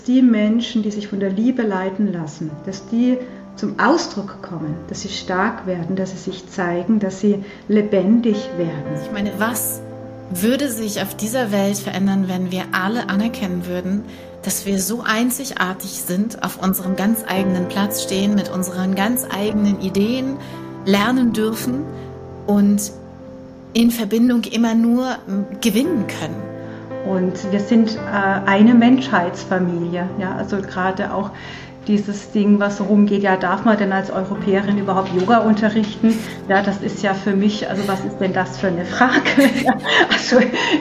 Die Menschen, die sich von der Liebe leiten lassen, dass die zum Ausdruck kommen, dass sie stark werden, dass sie sich zeigen, dass sie lebendig werden. Ich meine, was würde sich auf dieser Welt verändern, wenn wir alle anerkennen würden, dass wir so einzigartig sind, auf unserem ganz eigenen Platz stehen, mit unseren ganz eigenen Ideen lernen dürfen und in Verbindung immer nur gewinnen können. Und wir sind eine Menschheitsfamilie, ja, also gerade auch dieses Ding, was rumgeht, ja, darf man denn als Europäerin überhaupt Yoga unterrichten? Ja, das ist ja für mich, also was ist denn das für eine Frage? Ja, also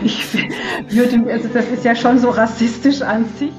das ist ja schon so rassistisch an sich.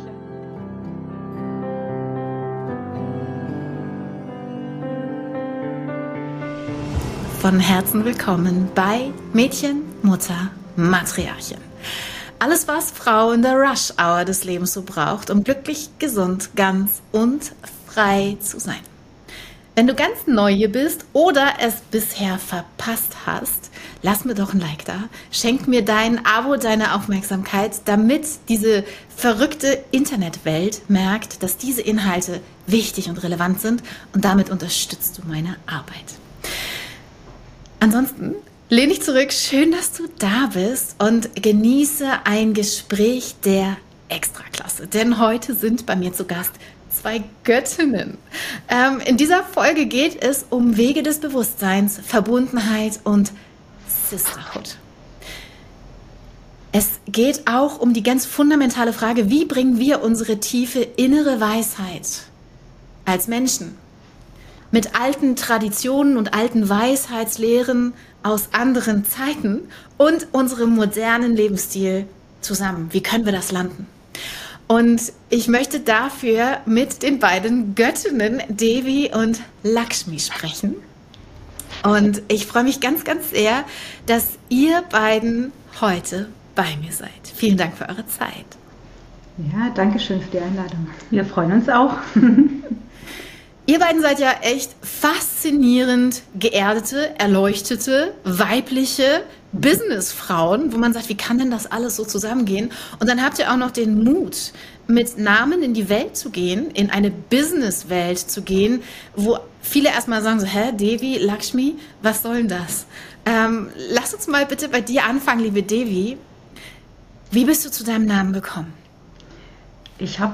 Von Herzen willkommen bei Mädchen, Mutter, Matriarchin. Alles, was Frau in der Rush-Hour des Lebens so braucht, um glücklich, gesund, ganz und frei zu sein. Wenn du ganz neu hier bist oder es bisher verpasst hast, lass mir doch ein Like da, schenk mir dein Abo, deine Aufmerksamkeit, damit diese verrückte Internetwelt merkt, dass diese Inhalte wichtig und relevant sind und damit unterstützt du meine Arbeit. Ansonsten lehn dich zurück, schön, dass du da bist und genieße ein Gespräch der Extraklasse. Denn heute sind bei mir zu Gast zwei Göttinnen. In dieser Folge geht es um Wege des Bewusstseins, Verbundenheit und Sisterhood. Es geht auch um die ganz fundamentale Frage, wie bringen wir unsere tiefe innere Weisheit als Menschen mit alten Traditionen und alten Weisheitslehren aus anderen Zeiten und unserem modernen Lebensstil zusammen. Wie können wir das landen? Und ich möchte dafür mit den beiden Göttinnen Devi und Lakshmi sprechen. Und ich freue mich ganz, ganz sehr, dass ihr beiden heute bei mir seid. Vielen Dank für eure Zeit. Ja, danke schön für die Einladung. Wir freuen uns auch. Ihr beiden seid ja echt faszinierend geerdete, erleuchtete, weibliche Businessfrauen, wo man sagt, wie kann denn das alles so zusammengehen? Und dann habt ihr auch noch den Mut, mit Namen in die Welt zu gehen, in eine Businesswelt zu gehen, wo viele erstmal sagen so, Devi, Lakshmi, was soll denn das? Lass uns mal bitte bei dir anfangen, liebe Devi. Wie bist du zu deinem Namen gekommen? Ich habe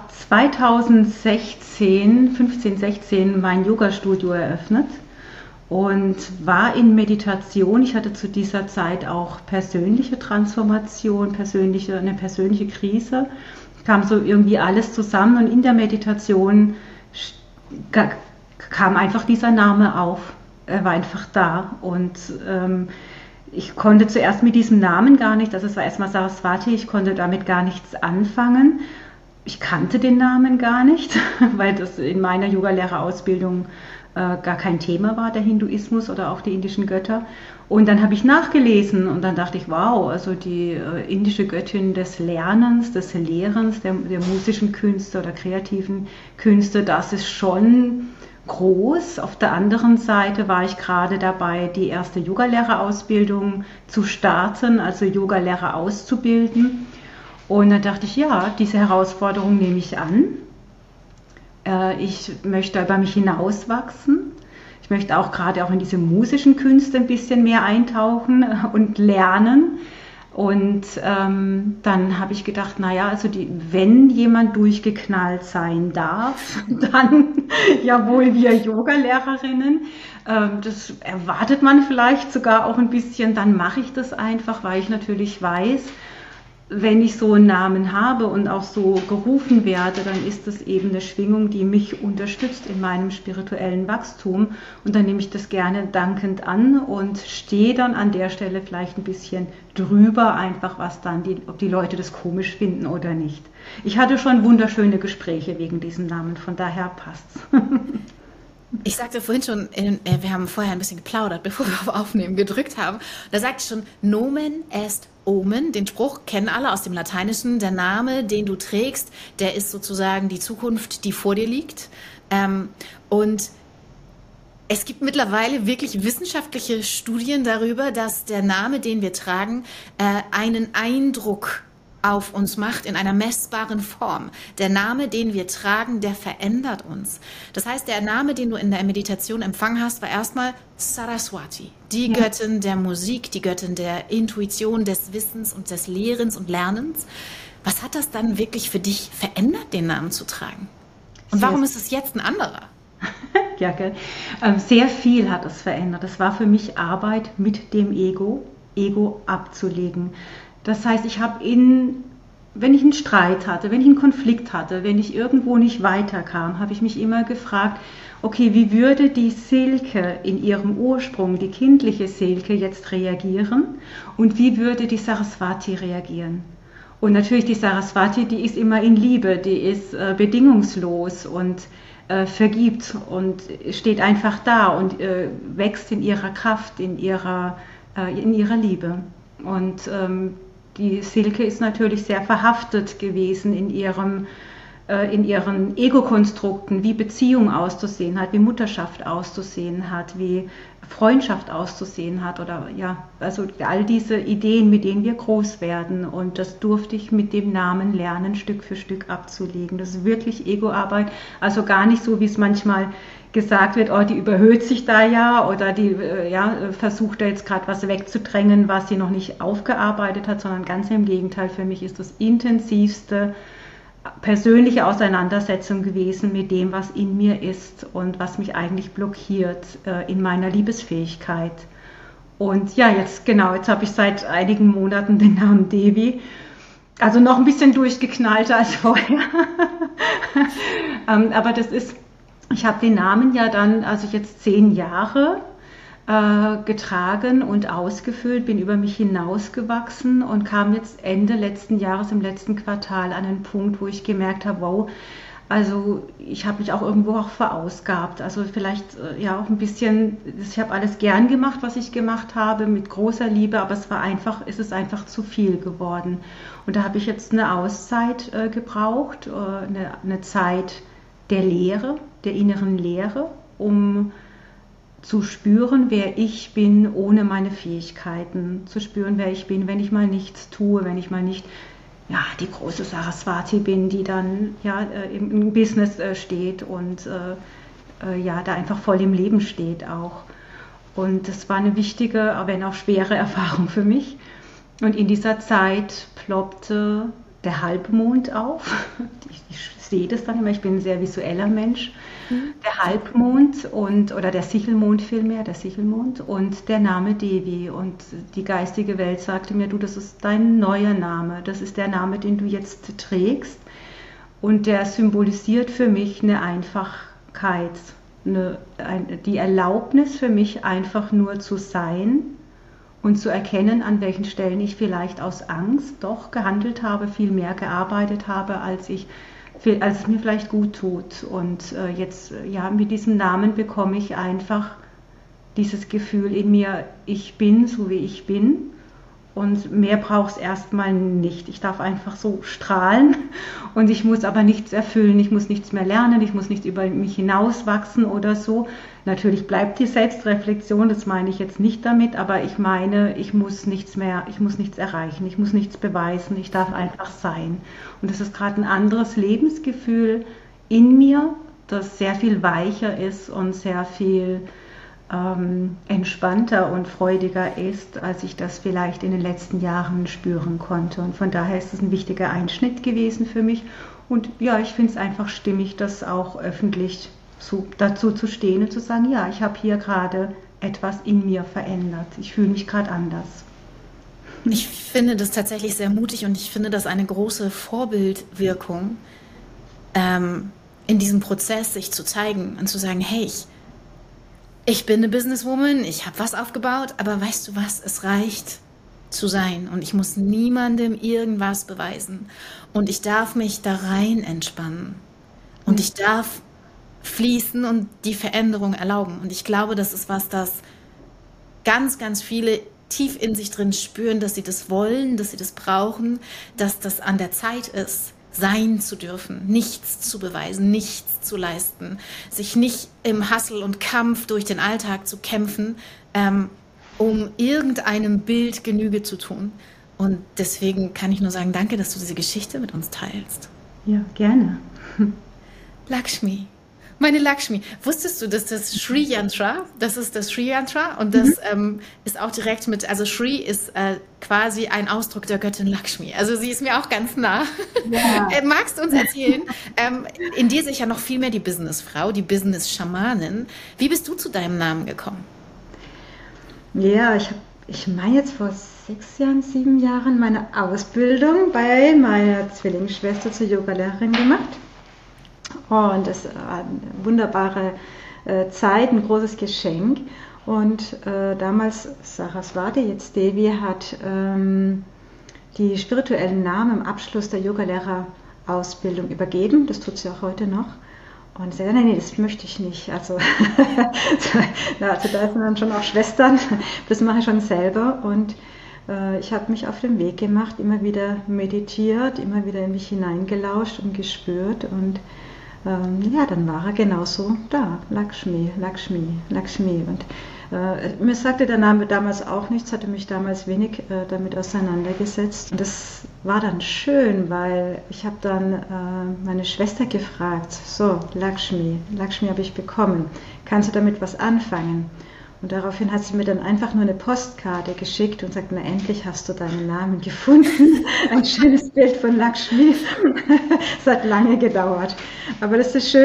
2016 mein Yoga-Studio eröffnet und war in Meditation. Ich hatte zu dieser Zeit auch persönliche Transformation, eine persönliche Krise. Kam so irgendwie alles zusammen und in der Meditation kam einfach dieser Name auf. Er war einfach da und ich konnte zuerst mit diesem Namen gar nicht, also es war erstmal Saraswati, ich konnte damit gar nichts anfangen. Ich kannte den Namen gar nicht, weil das in meiner Yogalehrerausbildung gar kein Thema war, der Hinduismus oder auch die indischen Götter. Und dann habe ich nachgelesen und dann dachte ich, wow, also die indische Göttin des Lernens, des Lehrens, der musischen Künste oder kreativen Künste, das ist schon groß. Auf der anderen Seite war ich gerade dabei, die erste Yogalehrerausbildung zu starten, also Yogalehrer auszubilden. Und dann dachte ich, ja, diese Herausforderung nehme ich an. Ich möchte über mich hinauswachsen. Ich möchte auch gerade auch in diese musischen Künste ein bisschen mehr eintauchen und lernen. Und dann habe ich gedacht, naja, also wenn jemand durchgeknallt sein darf, dann ja wohl wir Yogalehrerinnen. Das erwartet man vielleicht sogar auch ein bisschen. Dann mache ich das einfach, weil ich natürlich weiß, wenn ich so einen Namen habe und auch so gerufen werde, dann ist das eben eine Schwingung, die mich unterstützt in meinem spirituellen Wachstum. Und dann nehme ich das gerne dankend an und stehe dann an der Stelle vielleicht ein bisschen drüber, einfach ob die Leute das komisch finden oder nicht. Ich hatte schon wunderschöne Gespräche wegen diesem Namen, von daher passt's. Ich sagte vorhin schon, wir haben vorher ein bisschen geplaudert, bevor wir auf Aufnehmen gedrückt haben. Da sagte ich schon, Nomen est Omen. Den Spruch kennen alle aus dem Lateinischen. Der Name, den du trägst, der ist sozusagen die Zukunft, die vor dir liegt. Und es gibt mittlerweile wirklich wissenschaftliche Studien darüber, dass der Name, den wir tragen, einen Eindruck auf uns macht in einer messbaren Form. Der Name, den wir tragen, der verändert uns. Das heißt, der Name, den du in der Meditation empfangen hast, war erstmal Saraswati, die Göttin der Musik, die Göttin der Intuition, des Wissens und des Lehrens und Lernens. Was hat das dann wirklich für dich verändert, den Namen zu tragen? Und warum ist es jetzt ein anderer? Ja, gell. Sehr viel hat es verändert. Das war für mich Arbeit mit dem Ego abzulegen. Das heißt, wenn ich einen Streit hatte, wenn ich einen Konflikt hatte, wenn ich irgendwo nicht weiterkam, habe ich mich immer gefragt, okay, wie würde die Silke in ihrem Ursprung, die kindliche Silke, jetzt reagieren und wie würde die Saraswati reagieren? Und natürlich die Saraswati, die ist immer in Liebe, die ist bedingungslos und vergibt und steht einfach da und wächst in ihrer Kraft, in ihrer Liebe. Und die Silke ist natürlich sehr verhaftet gewesen in ihren Ego-Konstrukten, wie Beziehung auszusehen hat, wie Mutterschaft auszusehen hat, wie Freundschaft auszusehen hat oder ja, also all diese Ideen, mit denen wir groß werden, und das durfte ich mit dem Namen lernen, Stück für Stück abzulegen. Das ist wirklich Ego-Arbeit, also gar nicht so, wie es manchmal gesagt wird, oh, die überhöht sich da ja oder die versucht da jetzt gerade was wegzudrängen, was sie noch nicht aufgearbeitet hat, sondern ganz im Gegenteil, für mich ist das intensivste persönliche Auseinandersetzung gewesen mit dem, was in mir ist und was mich eigentlich blockiert in meiner Liebesfähigkeit. Und ja, jetzt habe ich seit einigen Monaten den Namen Devi, also noch ein bisschen durchgeknallter als vorher. Aber ich habe den Namen ja dann, also jetzt 10 Jahre getragen und ausgefüllt, bin über mich hinausgewachsen und kam jetzt Ende letzten Jahres, im letzten Quartal, an einen Punkt, wo ich gemerkt habe, wow, also ich habe mich auch irgendwo verausgabt, also vielleicht auch ein bisschen, ich habe alles gern gemacht, was ich gemacht habe, mit großer Liebe, aber es ist einfach zu viel geworden. Und da habe ich jetzt eine Auszeit gebraucht, eine Zeit der Lehre, der inneren Lehre, um zu spüren, wer ich bin ohne meine Fähigkeiten, zu spüren, wer ich bin, wenn ich mal nichts tue, wenn ich mal nicht die große Saraswati bin, die dann im Business steht und da einfach voll im Leben steht auch. Und das war eine wichtige, wenn auch schwere Erfahrung für mich. Und in dieser Zeit ploppte der Halbmond auf. Ich sehe das dann immer, ich bin ein sehr visueller Mensch. Der Halbmond oder der Sichelmond vielmehr, der Sichelmond und der Name Devi. Und die geistige Welt sagte mir, du, das ist dein neuer Name, das ist der Name, den du jetzt trägst. Und der symbolisiert für mich eine Einfachkeit, die Erlaubnis für mich, einfach nur zu sein und zu erkennen, an welchen Stellen ich vielleicht aus Angst doch gehandelt habe, viel mehr gearbeitet habe, als es mir vielleicht gut tut. Und jetzt, mit diesem Namen bekomme ich einfach dieses Gefühl in mir, ich bin so, wie ich bin. Und mehr braucht es erstmal nicht. Ich darf einfach so strahlen und ich muss aber nichts erfüllen, ich muss nichts mehr lernen, ich muss nichts über mich hinauswachsen oder so. Natürlich bleibt die Selbstreflexion, das meine ich jetzt nicht damit, aber ich meine, ich muss nichts erreichen, ich muss nichts beweisen, ich darf einfach sein. Und das ist gerade ein anderes Lebensgefühl in mir, das sehr viel weicher ist und sehr viel entspannter und freudiger ist, als ich das vielleicht in den letzten Jahren spüren konnte. Und von daher ist es ein wichtiger Einschnitt gewesen für mich. Und ja, ich finde es einfach stimmig, das auch öffentlich dazu zu stehen und zu sagen, ja, ich habe hier gerade etwas in mir verändert. Ich fühle mich gerade anders. Ich finde das tatsächlich sehr mutig und ich finde das eine große Vorbildwirkung, in diesem Prozess sich zu zeigen und zu sagen, hey, ich bin eine Businesswoman, ich habe was aufgebaut, aber weißt du was, es reicht zu sein und ich muss niemandem irgendwas beweisen und ich darf mich da rein entspannen und ich darf fließen und die Veränderung erlauben. Und ich glaube, das ist was, das ganz, ganz viele tief in sich drin spüren, dass sie das wollen, dass sie das brauchen, dass das an der Zeit ist, sein zu dürfen, nichts zu beweisen, nichts zu leisten, sich nicht im Hassel und Kampf durch den Alltag zu kämpfen, um irgendeinem Bild Genüge zu tun, Und deswegen kann ich nur sagen, danke, dass du diese Geschichte mit uns teilst. Ja, gerne. Lakshmi, meine Lakshmi, wusstest du, dass das Sri Yantra, das ist das Sri Yantra und das ist auch direkt mit, also Sri ist quasi ein Ausdruck der Göttin Lakshmi. Also sie ist mir auch ganz nah. Ja. Magst du uns erzählen, in dir sich ja noch viel mehr die Businessfrau, die Business-Schamanin. Wie bist du zu deinem Namen gekommen? Ja, ich meine jetzt vor 6 Jahren, 7 Jahren meine Ausbildung bei meiner Zwillingsschwester zur Yogalehrerin gemacht. Und das war eine wunderbare Zeit, ein großes Geschenk. Und damals Saraswati, jetzt Devi, hat die spirituellen Namen im Abschluss der Yogalehrerausbildung übergeben. Das tut sie auch heute noch. Und sie sagte, nee, das möchte ich nicht. Also, da sind dann schon auch Schwestern. Das mache ich schon selber. Und ich habe mich auf den Weg gemacht, immer wieder meditiert, immer wieder in mich hineingelauscht und gespürt. Und ja, dann war er genauso da, Lakshmi, Lakshmi, Lakshmi. Und mir sagte der Name damals auch nichts, hatte mich damals wenig damit auseinandergesetzt. Und das war dann schön, weil ich habe dann meine Schwester gefragt, so Lakshmi, Lakshmi habe ich bekommen, kannst du damit was anfangen? Und daraufhin hat sie mir dann einfach nur eine Postkarte geschickt und sagt, na endlich hast du deinen Namen gefunden. Ein schönes Bild von Lakshmi. Es hat lange gedauert. Aber das ist das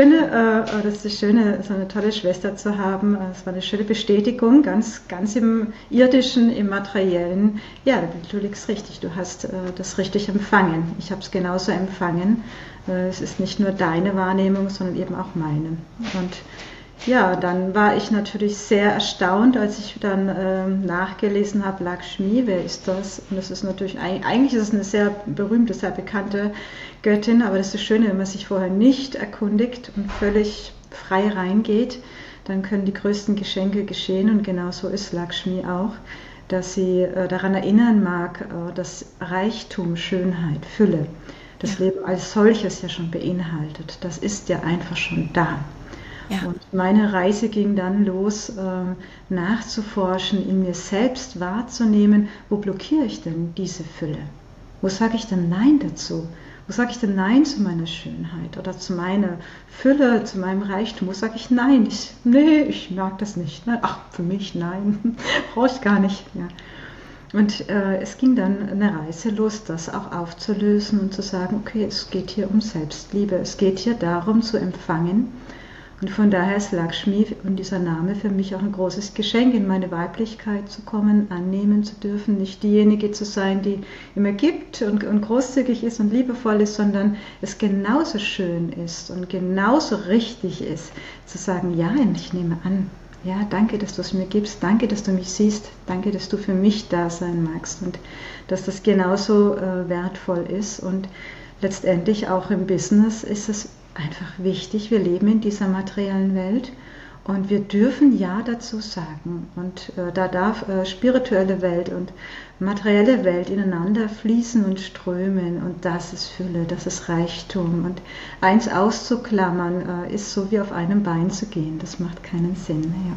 Schöne, so eine tolle Schwester zu haben. Es war eine schöne Bestätigung, ganz im Irdischen, im Materiellen. Ja, du liegst richtig, du hast das richtig empfangen. Ich habe es genauso empfangen. Es ist nicht nur deine Wahrnehmung, sondern eben auch meine. Und ja, dann war ich natürlich sehr erstaunt, als ich dann nachgelesen habe, Lakshmi, wer ist das? Und das ist natürlich, eigentlich ist es eine sehr berühmte, sehr bekannte Göttin, aber das ist das Schöne, wenn man sich vorher nicht erkundigt und völlig frei reingeht, dann können die größten Geschenke geschehen und genau so ist Lakshmi auch, dass sie daran erinnern mag, dass Reichtum, Schönheit, Fülle, das Leben als solches ja schon beinhaltet. Das ist ja einfach schon da. Ja. Und meine Reise ging dann los, nachzuforschen, in mir selbst wahrzunehmen, wo blockiere ich denn diese Fülle? Wo sage ich denn Nein dazu? Wo sage ich denn Nein zu meiner Schönheit oder zu meiner Fülle, zu meinem Reichtum? Wo sage ich Nein? Ich mag das nicht. Ach, für mich nein, brauche ich gar nicht. Ja. Und es ging dann eine Reise los, das auch aufzulösen und zu sagen, okay, es geht hier um Selbstliebe, es geht hier darum zu empfangen. Und von daher ist Lakshmi und dieser Name für mich auch ein großes Geschenk, in meine Weiblichkeit zu kommen, annehmen zu dürfen, nicht diejenige zu sein, die immer gibt und großzügig ist und liebevoll ist, sondern es genauso schön ist und genauso richtig ist, zu sagen, ja, ich nehme an, ja, danke, dass du es mir gibst, danke, dass du mich siehst, danke, dass du für mich da sein magst und dass das genauso wertvoll ist. Und letztendlich auch im Business ist es einfach wichtig, wir leben in dieser materiellen Welt und wir dürfen Ja dazu sagen. Und da darf spirituelle Welt und materielle Welt ineinander fließen und strömen und das ist Fülle, das ist Reichtum. Und eins auszuklammern ist so wie auf einem Bein zu gehen, das macht keinen Sinn. Ja.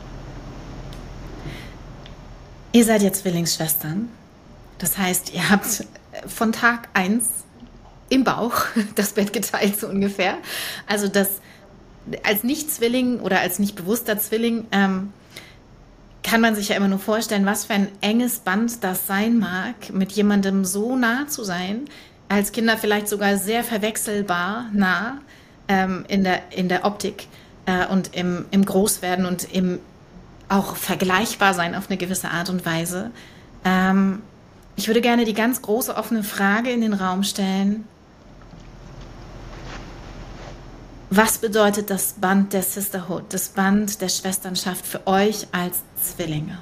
Ihr seid ja Zwillingsschwestern, das heißt, ihr habt von Tag 1 im Bauch das Bett geteilt, so ungefähr. Also das als Nicht-Zwilling oder als nicht bewusster Zwilling kann man sich ja immer nur vorstellen, was für ein enges Band das sein mag, mit jemandem so nah zu sein, als Kinder vielleicht sogar sehr verwechselbar nah in der Optik und im Großwerden und im auch vergleichbar sein auf eine gewisse Art und Weise. Ich würde gerne die ganz große offene Frage in den Raum stellen. Was bedeutet das Band der Sisterhood, das Band der Schwesternschaft für euch als Zwillinge?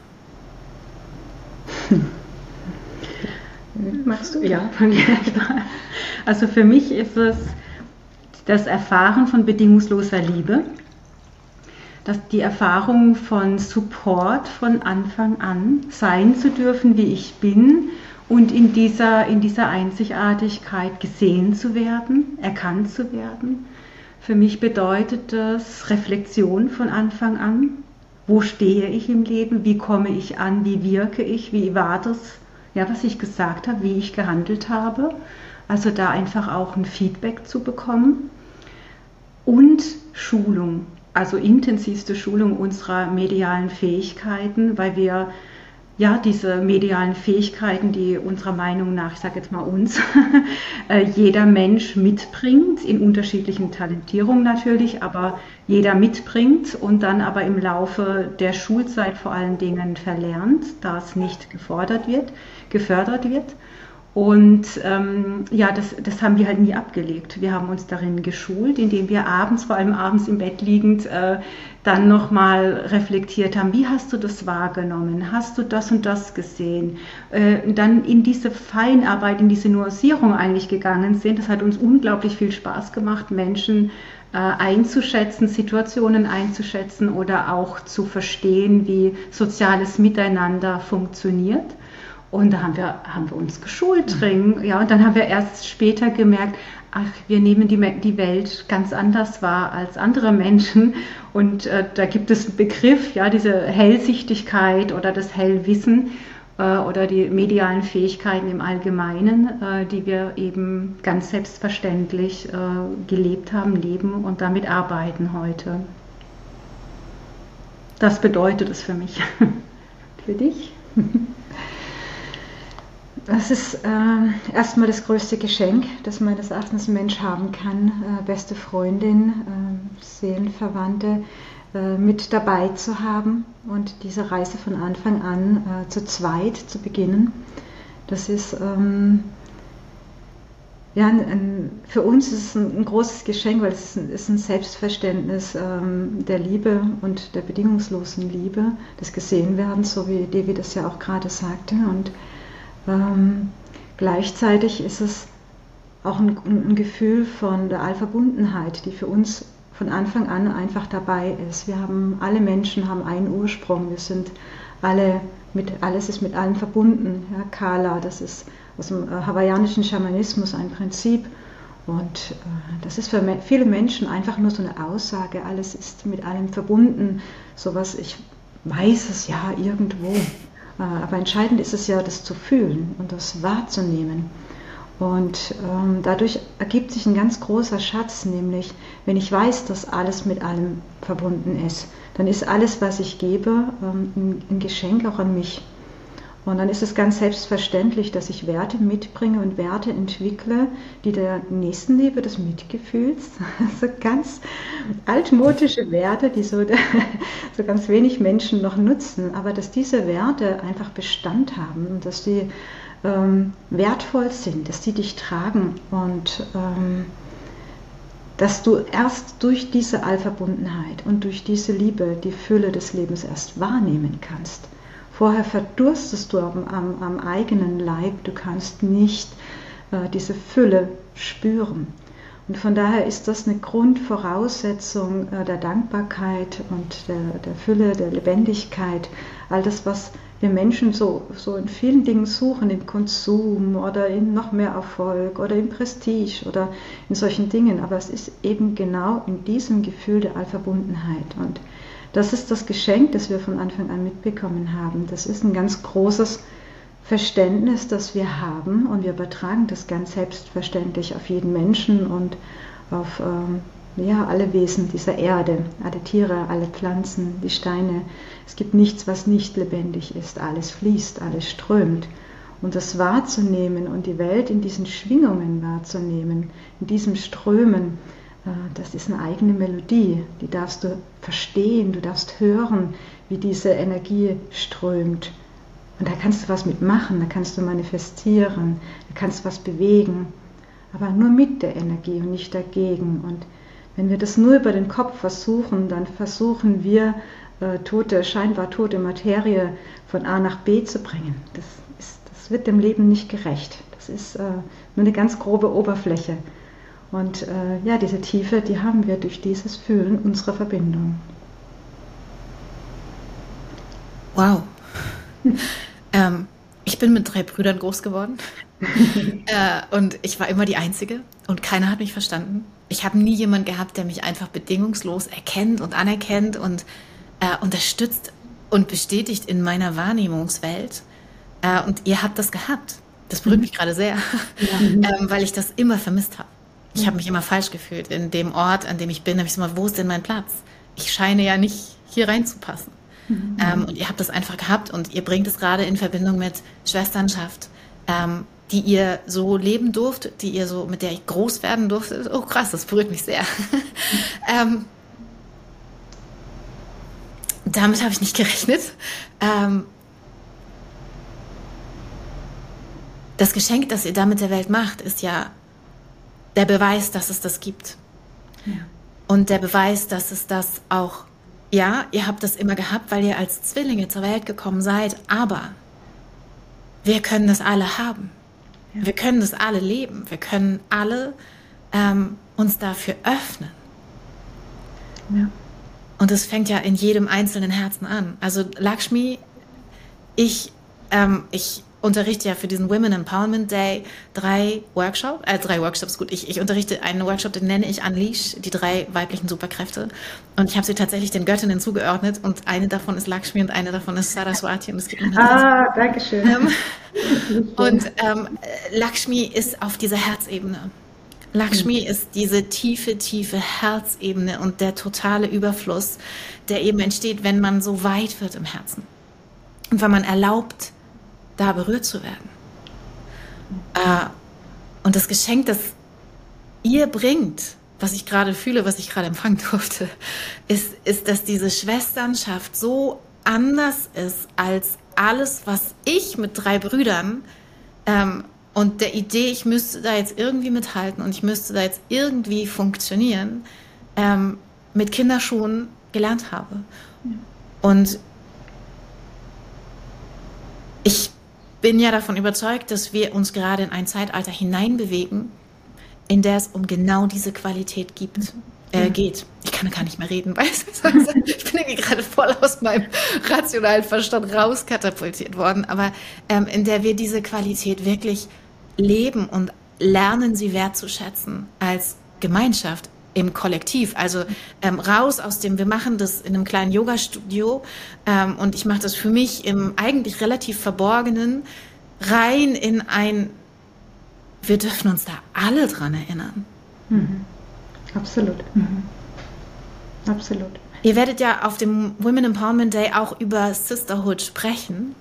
Magst du? Ja. Also für mich ist es das Erfahren von bedingungsloser Liebe, die Erfahrung von Support von Anfang an, sein zu dürfen, wie ich bin und in dieser Einzigartigkeit gesehen zu werden, erkannt zu werden. Für mich bedeutet das Reflexion von Anfang an. Wo stehe ich im Leben? Wie komme ich an? Wie wirke ich? Wie war das ja, was ich gesagt habe, wie ich gehandelt habe. Also da einfach auch ein Feedback zu bekommen und Schulung, also intensivste Schulung unserer medialen Fähigkeiten, weil wir ja diese medialen Fähigkeiten, die unserer Meinung nach, ich sage jetzt mal uns, jeder Mensch mitbringt, in unterschiedlichen Talentierungen natürlich, aber jeder mitbringt und dann aber im Laufe der Schulzeit vor allen Dingen verlernt, da es nicht gefördert wird. Und ja, das haben wir halt nie abgelegt. Wir haben uns darin geschult, indem wir abends, vor allem abends im Bett liegend, dann nochmal reflektiert haben, wie hast du das wahrgenommen? Hast du das und das gesehen? Dann in diese Feinarbeit, in diese Nuancierung eigentlich gegangen sind. Das hat uns unglaublich viel Spaß gemacht, Menschen einzuschätzen, Situationen einzuschätzen oder auch zu verstehen, wie soziales Miteinander funktioniert. Und da haben wir uns geschult drin. Ja, und dann haben wir erst später gemerkt, ach, wir nehmen die Welt ganz anders wahr als andere Menschen. Und da gibt es einen Begriff, ja, diese Hellsichtigkeit oder das Hellwissen oder die medialen Fähigkeiten im Allgemeinen, die wir eben ganz selbstverständlich gelebt haben, leben und damit arbeiten heute. Das bedeutet es für mich. Für dich? Das ist erstmal das größte Geschenk, das meines Erachtens ein Mensch haben kann, beste Freundin, Seelenverwandte mit dabei zu haben und diese Reise von Anfang an zu zweit zu beginnen. Das ist ja, für uns ist es ein großes Geschenk, weil es ist ein Selbstverständnis der Liebe und der bedingungslosen Liebe, des Gesehenwerdens, so wie Devi das ja auch gerade sagte. Und gleichzeitig ist es auch ein Gefühl von der Allverbundenheit, die für uns von Anfang an einfach dabei ist. Alle Menschen haben einen Ursprung, wir sind alles ist mit allem verbunden. Ja, Kala, das ist aus dem hawaiianischen Schamanismus ein Prinzip und das ist für viele Menschen einfach nur so eine Aussage, alles ist mit allem verbunden, sowas, ich weiß es ja irgendwo. Aber entscheidend ist es ja, das zu fühlen und das wahrzunehmen. Und dadurch ergibt sich ein ganz großer Schatz, nämlich wenn ich weiß, dass alles mit allem verbunden ist, dann ist alles, was ich gebe, ein Geschenk auch an mich. Und dann ist es ganz selbstverständlich, dass ich Werte mitbringe und Werte entwickle, die der Nächstenliebe, des Mitgefühls, so ganz altmodische Werte, die so ganz wenig Menschen noch nutzen, aber dass diese Werte einfach Bestand haben und dass die wertvoll sind, dass die dich tragen und dass du erst durch diese Allverbundenheit und durch diese Liebe die Fülle des Lebens erst wahrnehmen kannst. Vorher verdurstest du am eigenen Leib, du kannst nicht diese Fülle spüren. Und von daher ist das eine Grundvoraussetzung der Dankbarkeit und der Fülle, der Lebendigkeit. All das, was wir Menschen so in vielen Dingen suchen, im Konsum oder in noch mehr Erfolg oder im Prestige oder in solchen Dingen. Aber es ist eben genau in diesem Gefühl der Allverbundenheit. Und das ist das Geschenk, das wir von Anfang an mitbekommen haben. Das ist ein ganz großes Verständnis, das wir haben und wir übertragen das ganz selbstverständlich auf jeden Menschen und auf alle Wesen dieser Erde, alle Tiere, alle Pflanzen, die Steine. Es gibt nichts, was nicht lebendig ist. Alles fließt, alles strömt. Und das wahrzunehmen und die Welt in diesen Schwingungen wahrzunehmen, in diesem Strömen, das ist eine eigene Melodie, die darfst du verstehen, du darfst hören, wie diese Energie strömt. Und da kannst du was mitmachen, da kannst du manifestieren, da kannst du was bewegen, aber nur mit der Energie und nicht dagegen. Und wenn wir das nur über den Kopf versuchen, dann versuchen wir, scheinbar tote Materie von A nach B zu bringen. Das wird dem Leben nicht gerecht. Das ist nur eine ganz grobe Oberfläche. Und diese Tiefe, die haben wir durch dieses Fühlen unserer Verbindung. Wow. Ich bin mit 3 Brüdern groß geworden und ich war immer die Einzige und keiner hat mich verstanden. Ich habe nie jemanden gehabt, der mich einfach bedingungslos erkennt und anerkennt und unterstützt und bestätigt in meiner Wahrnehmungswelt. Und ihr habt das gehabt. Das berührt mich gerade sehr, weil ich das immer vermisst habe. Ich habe mich immer falsch gefühlt. In dem Ort, an dem ich bin, habe ich so mal, wo ist denn mein Platz? Ich scheine ja nicht hier reinzupassen. Und ihr habt das einfach gehabt und ihr bringt es gerade in Verbindung mit Schwesternschaft, die ihr so leben durftet, mit der ich groß werden durfte. Oh krass, das berührt mich sehr. Damit habe ich nicht gerechnet. Das Geschenk, das ihr da mit der Welt macht, ist ja der Beweis, dass es das gibt. Ja. Und der Beweis, dass es das auch, ja, ihr habt das immer gehabt, weil ihr als Zwillinge zur Welt gekommen seid, aber wir können das alle haben. Ja. Wir können das alle leben. Wir können alle uns dafür öffnen. Ja. Und das fängt ja in jedem einzelnen Herzen an. Also Lakshmi, ich unterrichte ja für diesen Women Empowerment Day 3 Workshops, gut, ich unterrichte einen Workshop, den nenne ich Unleash, die 3 weiblichen Superkräfte. Und ich habe sie tatsächlich den Göttinnen zugeordnet und eine davon ist Lakshmi und eine davon ist Saraswati. Und es gibt danke schön. Und Lakshmi ist auf dieser Herzebene. Lakshmi ist diese tiefe, tiefe Herzebene und der totale Überfluss, der eben entsteht, wenn man so weit wird im Herzen. Und wenn man erlaubt, da berührt zu werden. Und das Geschenk, das ihr bringt, was ich gerade fühle, was ich gerade empfangen durfte, ist, dass diese Schwesternschaft so anders ist als alles, was ich mit 3 Brüdern und der Idee, ich müsste da jetzt irgendwie mithalten und ich müsste da jetzt irgendwie funktionieren, mit Kinderschuhen gelernt habe. Und ich bin ja davon überzeugt, dass wir uns gerade in ein Zeitalter hineinbewegen, in der es um genau diese Qualität geht. Ich kann gar nicht mehr reden, weißt du? Ich bin irgendwie gerade voll aus meinem rationalen Verstand rauskatapultiert worden, aber in der wir diese Qualität wirklich leben und lernen, sie wertzuschätzen als Gemeinschaft im Kollektiv, also raus aus dem, wir machen das in einem kleinen Yoga-Studio und ich mache das für mich im eigentlich relativ Verborgenen, rein in ein, wir dürfen uns da alle dran erinnern. Absolut. Absolut. Ihr werdet ja auf dem Women Empowerment Day auch über Sisterhood sprechen.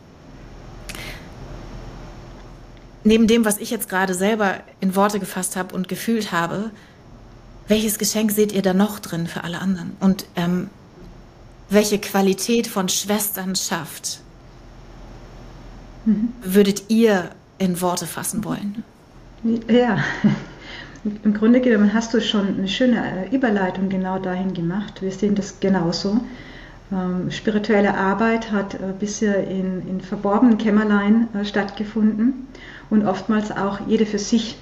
Neben dem, was ich jetzt gerade selber in Worte gefasst habe und gefühlt habe, welches Geschenk seht ihr da noch drin für alle anderen? Und welche Qualität von Schwesternschaft würdet ihr in Worte fassen wollen? Ja, im Grunde genommen hast du schon eine schöne Überleitung genau dahin gemacht. Wir sehen das genauso. Spirituelle Arbeit hat bisher in verborgenen Kämmerlein stattgefunden und oftmals auch jede für sich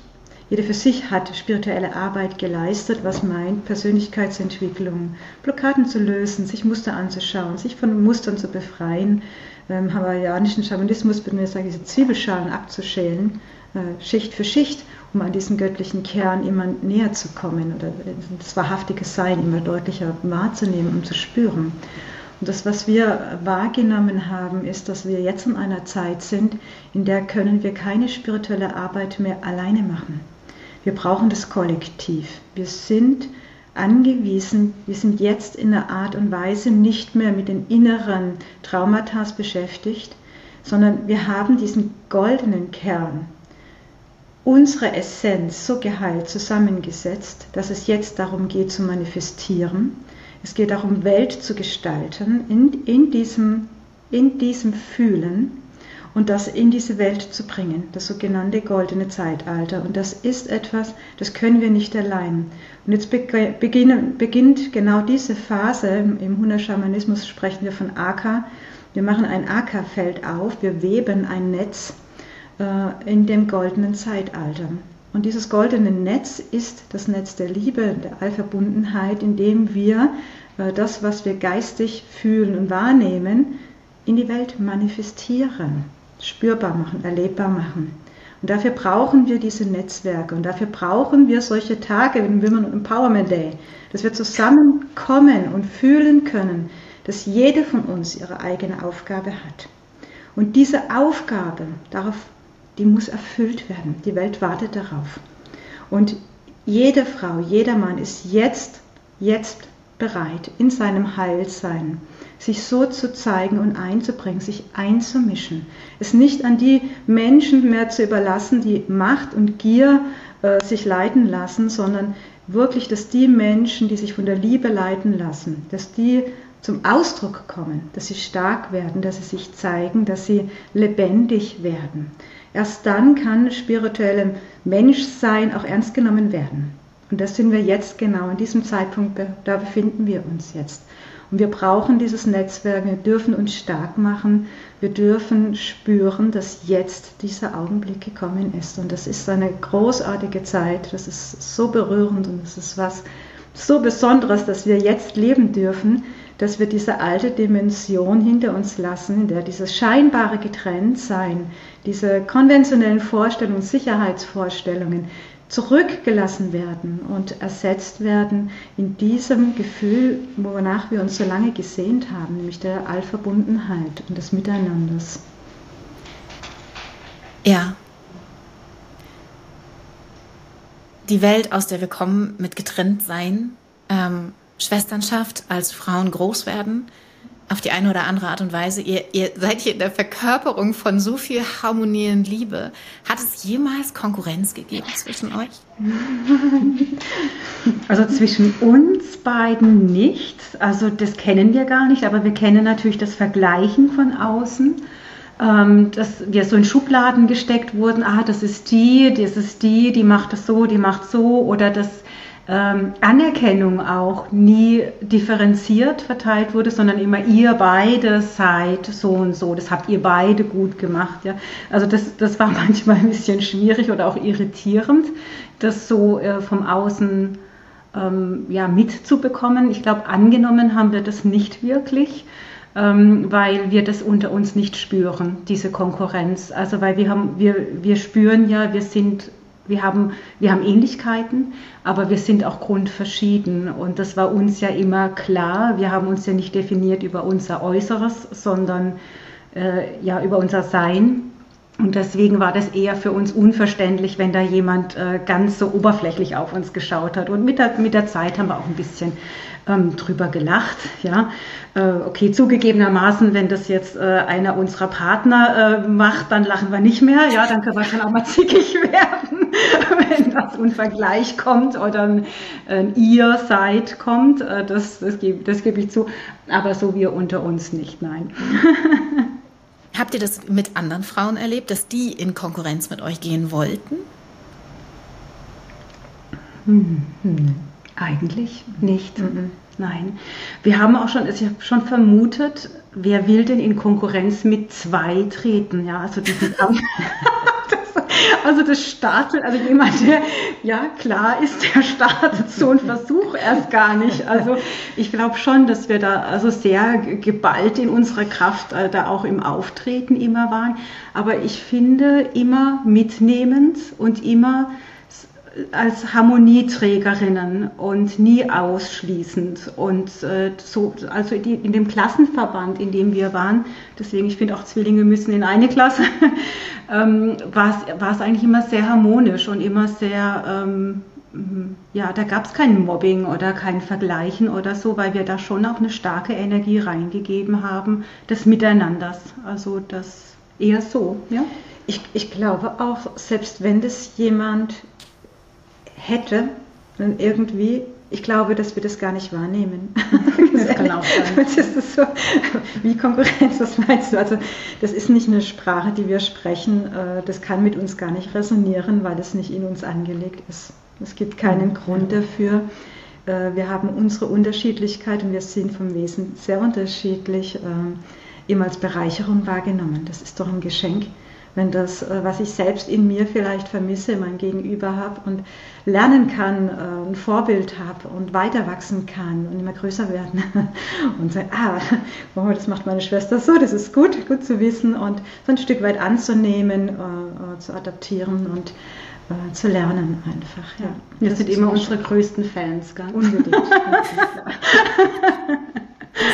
hat spirituelle Arbeit geleistet, was meint, Persönlichkeitsentwicklung, Blockaden zu lösen, sich Muster anzuschauen, sich von Mustern zu befreien, im hawaiianischen Schamanismus würden wir sagen, diese Zwiebelschalen abzuschälen, Schicht für Schicht, um an diesen göttlichen Kern immer näher zu kommen oder das wahrhaftige Sein immer deutlicher wahrzunehmen und zu spüren. Und das, was wir wahrgenommen haben, ist, dass wir jetzt in einer Zeit sind, in der können wir keine spirituelle Arbeit mehr alleine machen. Wir brauchen das Kollektiv. Wir sind angewiesen, wir sind jetzt in einer Art und Weise nicht mehr mit den inneren Traumata beschäftigt, sondern wir haben diesen goldenen Kern, unsere Essenz so geheilt zusammengesetzt, dass es jetzt darum geht zu manifestieren. Es geht darum, Welt zu gestalten, in diesem Fühlen und das in diese Welt zu bringen, das sogenannte goldene Zeitalter. Und das ist etwas, das können wir nicht allein. Und jetzt beginnt genau diese Phase, im Huna-Schamanismus sprechen wir von Aka. Wir machen ein Aka-Feld auf, wir weben ein Netz in dem goldenen Zeitalter. Und dieses goldene Netz ist das Netz der Liebe, der Allverbundenheit, in dem wir das, was wir geistig fühlen und wahrnehmen, in die Welt manifestieren, spürbar machen, erlebbar machen. Und dafür brauchen wir diese Netzwerke und dafür brauchen wir solche Tage wie den Women Empowerment Day, dass wir zusammenkommen und fühlen können, dass jede von uns ihre eigene Aufgabe hat. Und diese Aufgabe, die muss erfüllt werden. Die Welt wartet darauf. Und jede Frau, jeder Mann ist jetzt bereit, in seinem Heilsein sich so zu zeigen und einzubringen, sich einzumischen. Es nicht an die Menschen mehr zu überlassen, die Macht und Gier sich leiten lassen, sondern wirklich, dass die Menschen, die sich von der Liebe leiten lassen, dass die zum Ausdruck kommen, dass sie stark werden, dass sie sich zeigen, dass sie lebendig werden. Erst dann kann spirituelles Menschsein auch ernst genommen werden. Und das sind wir jetzt genau in diesem Zeitpunkt, da befinden wir uns jetzt. Und wir brauchen dieses Netzwerk, wir dürfen uns stark machen, wir dürfen spüren, dass jetzt dieser Augenblick gekommen ist. Und das ist eine großartige Zeit, das ist so berührend und das ist was so Besonderes, dass wir jetzt leben dürfen, dass wir diese alte Dimension hinter uns lassen, in der dieses scheinbare Getrenntsein, diese konventionellen Vorstellungen, Sicherheitsvorstellungen zurückgelassen werden und ersetzt werden in diesem Gefühl, wonach wir uns so lange gesehnt haben, nämlich der Allverbundenheit und des Miteinanders. Ja. Die Welt, aus der wir kommen, mit Getrenntsein, Schwesternschaft, als Frauen groß werden, auf die eine oder andere Art und Weise. Ihr seid hier in der Verkörperung von so viel Harmonie und Liebe. Hat es jemals Konkurrenz gegeben zwischen euch? Also zwischen uns beiden nicht. Also das kennen wir gar nicht, aber wir kennen natürlich das Vergleichen von außen. Dass wir so in Schubladen gesteckt wurden, das ist die macht das so, die macht so, oder dass Anerkennung auch nie differenziert verteilt wurde, sondern immer ihr beide seid so und so, das habt ihr beide gut gemacht. Ja? Also das war manchmal ein bisschen schwierig oder auch irritierend, das so vom Außen mitzubekommen. Ich glaube, angenommen haben wir das nicht wirklich, weil wir das unter uns nicht spüren, diese Konkurrenz. Also weil wir spüren ja, wir haben Ähnlichkeiten, aber wir sind auch grundverschieden. Und das war uns ja immer klar. Wir haben uns ja nicht definiert über unser Äußeres, sondern über unser Sein. Und deswegen war das eher für uns unverständlich, wenn da jemand ganz so oberflächlich auf uns geschaut hat. Und mit der Zeit haben wir auch ein bisschen drüber gelacht. Ja? Okay, zugegebenermaßen, wenn das jetzt einer unserer Partner macht, dann lachen wir nicht mehr. Ja, dann können wir schon auch mal zickig werden, wenn das ein Vergleich kommt oder ein ihr seid kommt. Das gebe ich zu. Aber so wir unter uns nicht, nein. Habt ihr das mit anderen Frauen erlebt, dass die in Konkurrenz mit euch gehen wollten? Eigentlich nicht. Nein. Wir haben auch schon vermutet, wer will denn in Konkurrenz mit zwei treten? Ja, also diesen das startet, also jemand, der, ja klar ist, der startet so einen Versuch erst gar nicht. Also ich glaube schon, dass wir da also sehr geballt in unserer Kraft da auch im Auftreten immer waren. Aber ich finde immer mitnehmend und immer als Harmonieträgerinnen und nie ausschließend. Und also in dem Klassenverband, in dem wir waren, deswegen, ich finde auch Zwillinge müssen in eine Klasse, war es eigentlich immer sehr harmonisch und immer sehr, da gab es kein Mobbing oder kein Vergleichen oder so, weil wir da schon auch eine starke Energie reingegeben haben, des Miteinanders. Also das eher so, ja. Ich glaube auch, selbst wenn das jemand hätte, dann irgendwie, ich glaube, dass wir das gar nicht wahrnehmen. Das kann auch sein. Das ist so, wie Konkurrenz, was meinst du? Also das ist nicht eine Sprache, die wir sprechen, das kann mit uns gar nicht resonieren, weil es nicht in uns angelegt ist. Es gibt keinen Grund dafür. Wir haben unsere Unterschiedlichkeit und wir sind vom Wesen sehr unterschiedlich, immer als Bereicherung wahrgenommen. Das ist doch ein Geschenk. Wenn das, was ich selbst in mir vielleicht vermisse, mein Gegenüber habe und lernen kann, ein Vorbild habe und weiter wachsen kann und immer größer werden und sagen, das macht meine Schwester so, das ist gut zu wissen und so ein Stück weit anzunehmen, zu adaptieren und zu lernen einfach. Ja. Wir sind immer unsere größten Fans, gell? Unbedingt. Ihr seid solche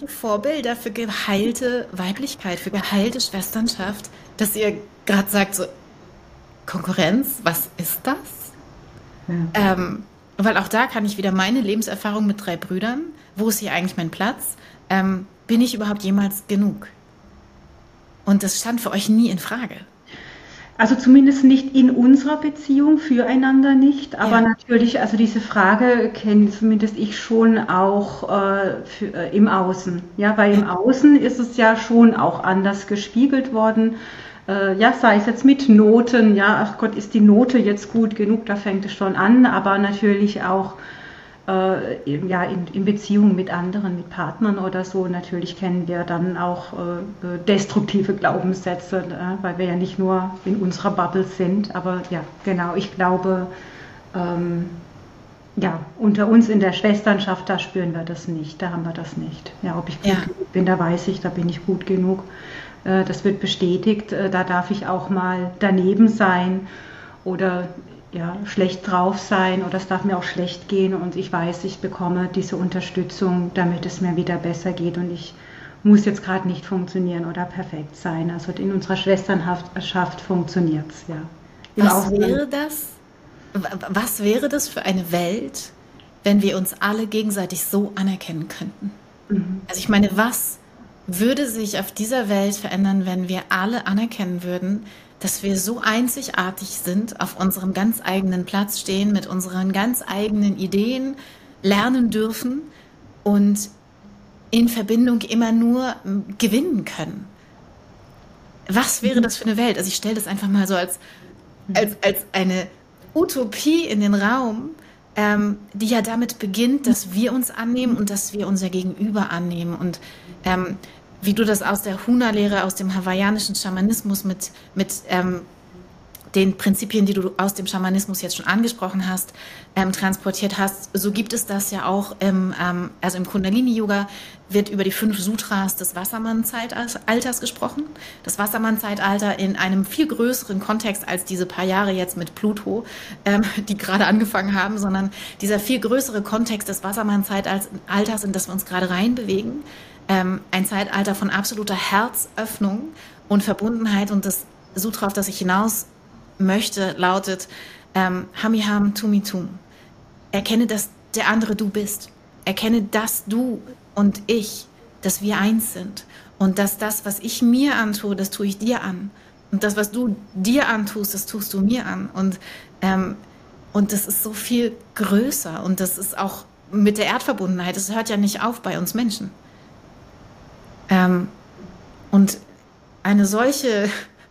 für Vorbilder für geheilte Weiblichkeit, für geheilte Schwesternschaft, dass ihr gerade sagt, so Konkurrenz, was ist das? Ja. Weil auch da kann ich wieder meine Lebenserfahrung mit 3 Brüdern, wo ist hier eigentlich mein Platz? Bin ich überhaupt jemals genug? Und das stand für euch nie in Frage. Also zumindest nicht in unserer Beziehung, füreinander nicht, aber natürlich, also diese Frage kenne zumindest ich schon auch im Außen. Ja, weil im Außen ist es ja schon auch anders gespiegelt worden. Ja, sei es jetzt mit Noten, ja, ach Gott, ist die Note jetzt gut genug, da fängt es schon an, aber natürlich auch ja, in Beziehungen mit anderen, mit Partnern oder so, natürlich kennen wir dann auch destruktive Glaubenssätze, weil wir ja nicht nur in unserer Bubble sind, aber ja, genau, ich glaube, ja, unter uns in der Schwesternschaft, da spüren wir das nicht, da haben wir das nicht. Ja, ob ich gut genug bin, da weiß ich, da bin ich gut genug. Das wird bestätigt, da darf ich auch mal daneben sein oder ja, schlecht drauf sein oder es darf mir auch schlecht gehen und ich weiß, ich bekomme diese Unterstützung, damit es mir wieder besser geht und ich muss jetzt gerade nicht funktionieren oder perfekt sein. Also in unserer Schwesternschaft funktioniert es, ja. Was wäre das? Was wäre das für eine Welt, wenn wir uns alle gegenseitig so anerkennen könnten? Also ich meine, was würde sich auf dieser Welt verändern, wenn wir alle anerkennen würden, dass wir so einzigartig sind, auf unserem ganz eigenen Platz stehen, mit unseren ganz eigenen Ideen lernen dürfen und in Verbindung immer nur gewinnen können? Was wäre das für eine Welt? Also ich stelle das einfach mal so als eine Utopie in den Raum, die ja damit beginnt, dass wir uns annehmen und dass wir unser Gegenüber annehmen. Und wie du das aus der Huna-Lehre, aus dem hawaiianischen Schamanismus mit den Prinzipien, die du aus dem Schamanismus jetzt schon angesprochen hast, transportiert hast, so gibt es das ja auch also im Kundalini-Yoga wird über die 5 Sutras des Wassermann-Zeitalters gesprochen. Das Wassermann-Zeitalter in einem viel größeren Kontext als diese paar Jahre jetzt mit Pluto, die gerade angefangen haben, sondern dieser viel größere Kontext des Wassermann-Zeitalters, in das wir uns gerade reinbewegen. Ein Zeitalter von absoluter Herzöffnung und Verbundenheit. Und das Sutra, auf das ich hinaus möchte, lautet Hamiham Tumitum. Erkenne, dass der andere du bist. Erkenne, dass du und ich, dass wir eins sind. Und dass das, was ich mir antue, das tue ich dir an. Und das, was du dir antust, das tust du mir an. Und das ist so viel größer. Und das ist auch mit der Erdverbundenheit. Das hört ja nicht auf bei uns Menschen. Und eine solche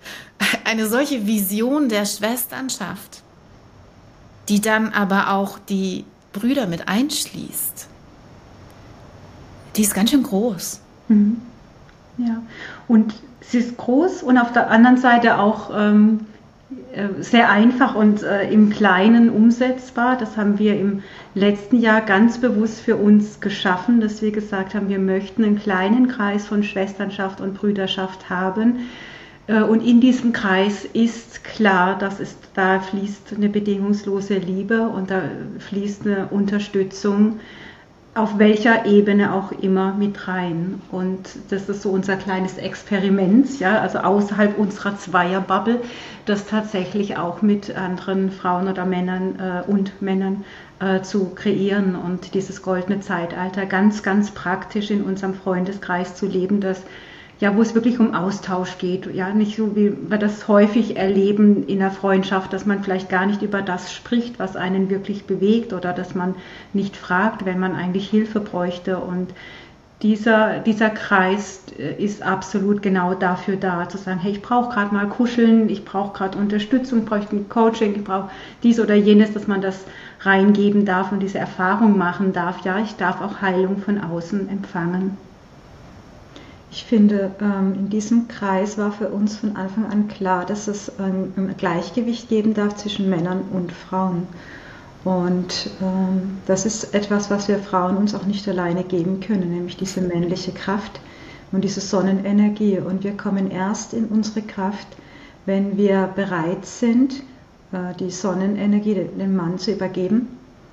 Vision der Schwesternschaft, die dann aber auch die Brüder mit einschließt, die ist ganz schön groß. Mhm. Ja, und sie ist groß und auf der anderen Seite auch sehr einfach und im Kleinen umsetzbar. Das haben wir im letzten Jahr ganz bewusst für uns geschaffen, dass wir gesagt haben, wir möchten einen kleinen Kreis von Schwesternschaft und Brüderschaft haben. Und in diesem Kreis ist klar, da fließt eine bedingungslose Liebe und da fließt eine Unterstützung, auf welcher Ebene auch immer, mit rein. Und das ist so unser kleines Experiment, ja, also außerhalb unserer Zweierbubble, das tatsächlich auch mit anderen Frauen oder Männern zu kreieren und dieses goldene Zeitalter ganz, ganz praktisch in unserem Freundeskreis zu leben, wo es wirklich um Austausch geht, ja, nicht so wie wir das häufig erleben in der Freundschaft, dass man vielleicht gar nicht über das spricht, was einen wirklich bewegt oder dass man nicht fragt, wenn man eigentlich Hilfe bräuchte. Und dieser Kreis ist absolut genau dafür da, zu sagen, hey, ich brauche gerade mal Kuscheln, ich brauche gerade Unterstützung, ich brauche ein Coaching, ich brauche dies oder jenes, dass man das reingeben darf und diese Erfahrung machen darf. Ja, ich darf auch Heilung von außen empfangen. Ich finde, in diesem Kreis war für uns von Anfang an klar, dass es ein Gleichgewicht geben darf zwischen Männern und Frauen. Und das ist etwas, was wir Frauen uns auch nicht alleine geben können, nämlich diese männliche Kraft und diese Sonnenenergie. Und wir kommen erst in unsere Kraft, wenn wir bereit sind, die Sonnenenergie dem Mann zu übergeben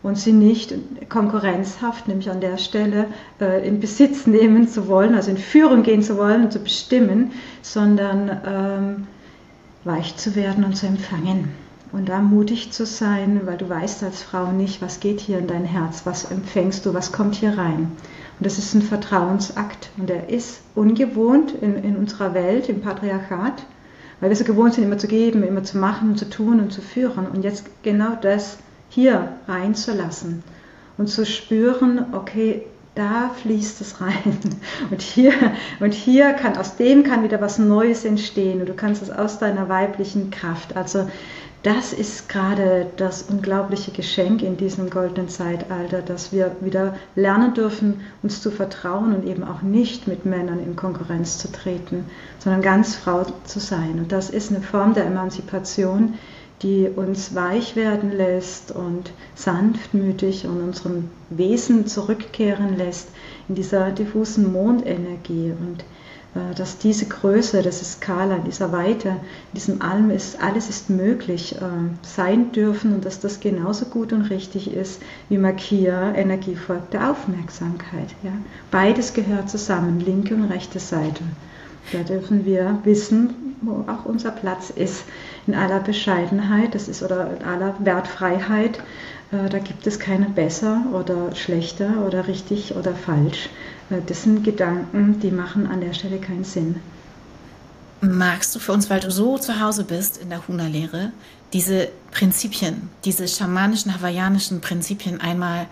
und sie nicht konkurrenzhaft, nämlich an der Stelle in Besitz nehmen zu wollen, also in Führung gehen zu wollen und zu bestimmen, sondern weich zu werden und zu empfangen. Und da mutig zu sein, weil du weißt als Frau nicht, was geht hier in dein Herz, was empfängst du, was kommt hier rein. Und das ist ein Vertrauensakt und der ist ungewohnt in unserer Welt, im Patriarchat, weil wir so gewohnt sind, immer zu geben, immer zu machen, zu tun und zu führen. Und jetzt genau das hier reinzulassen und zu spüren, okay, da fließt es rein. Und hier kann, aus dem kann wieder was Neues entstehen und du kannst es aus deiner weiblichen Kraft. Also das ist gerade das unglaubliche Geschenk in diesem goldenen Zeitalter, dass wir wieder lernen dürfen, uns zu vertrauen und eben auch nicht mit Männern in Konkurrenz zu treten, sondern ganz Frau zu sein. Und das ist eine Form der Emanzipation, die uns weich werden lässt und sanftmütig und unserem Wesen zurückkehren lässt in dieser diffusen Mondenergie. Und dass diese Größe, das ist Skala, in dieser Weite, in diesem Allem ist, alles ist möglich sein dürfen und dass das genauso gut und richtig ist wie Makia, Energie folgt der Aufmerksamkeit. Ja? Beides gehört zusammen, linke und rechte Seite. Da dürfen wir wissen, wo auch unser Platz ist, in aller Bescheidenheit, das ist oder in aller Wertfreiheit. Da gibt es keine besser oder schlechter oder richtig oder falsch. Das sind Gedanken, die machen an der Stelle keinen Sinn. Magst du für uns, weil du so zu Hause bist in der Huna-Lehre, diese Prinzipien, diese schamanischen, hawaiianischen Prinzipien einmal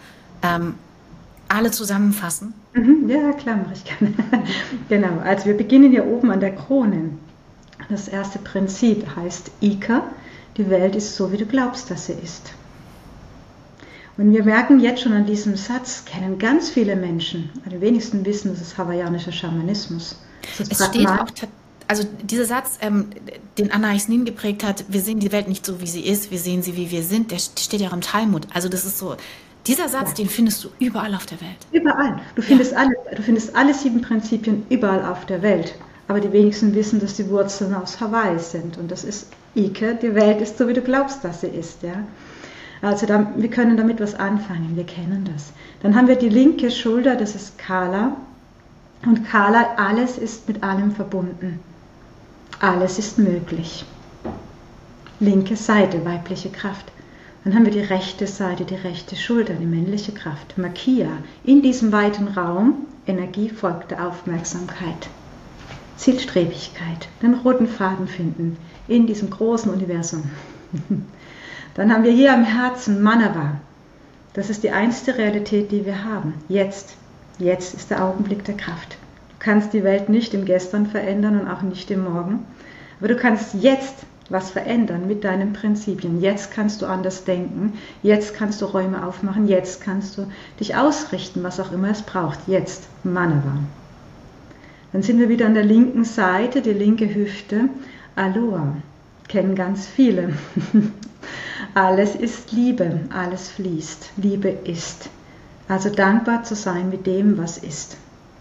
alle zusammenfassen? Ja, klar, mache ich gerne. Genau, also wir beginnen hier oben an der Krone. Das erste Prinzip heißt Ika, die Welt ist so, wie du glaubst, dass sie ist. Und wir merken jetzt schon an diesem Satz, kennen ganz viele Menschen, die wenigsten wissen, das ist hawaiianischer Schamanismus. Es steht auch, also dieser Satz, den Anna Eisnin geprägt hat, wir sehen die Welt nicht so, wie sie ist, wir sehen sie, wie wir sind, der steht ja auch im Talmud. Also das ist so, dieser Satz, ja, den findest du überall auf der Welt. Überall. Du findest alle 7 Prinzipien überall auf der Welt. Aber die wenigsten wissen, dass die Wurzeln aus Hawaii sind. Und das ist Ike, die Welt ist so, wie du glaubst, dass sie ist. Ja? Also wir können damit was anfangen, wir kennen das. Dann haben wir die linke Schulter, das ist Kala. Und Kala, alles ist mit allem verbunden. Alles ist möglich. Linke Seite, weibliche Kraft. Dann haben wir die rechte Seite, die rechte Schulter, die männliche Kraft. Makia, in diesem weiten Raum, Energie folgt der Aufmerksamkeit. Zielstrebigkeit, den roten Faden finden in diesem großen Universum. Dann haben wir hier am Herzen Manava. Das ist die einzige Realität, die wir haben. Jetzt. Jetzt ist der Augenblick der Kraft. Du kannst die Welt nicht im Gestern verändern und auch nicht im Morgen. Aber du kannst jetzt was verändern mit deinen Prinzipien. Jetzt kannst du anders denken. Jetzt kannst du Räume aufmachen. Jetzt kannst du dich ausrichten, was auch immer es braucht. Jetzt. Manava. Dann sind wir wieder an der linken Seite, die linke Hüfte. Aloha. Kennen ganz viele. Alles ist Liebe, alles fließt, Liebe ist. Also dankbar zu sein mit dem, was ist.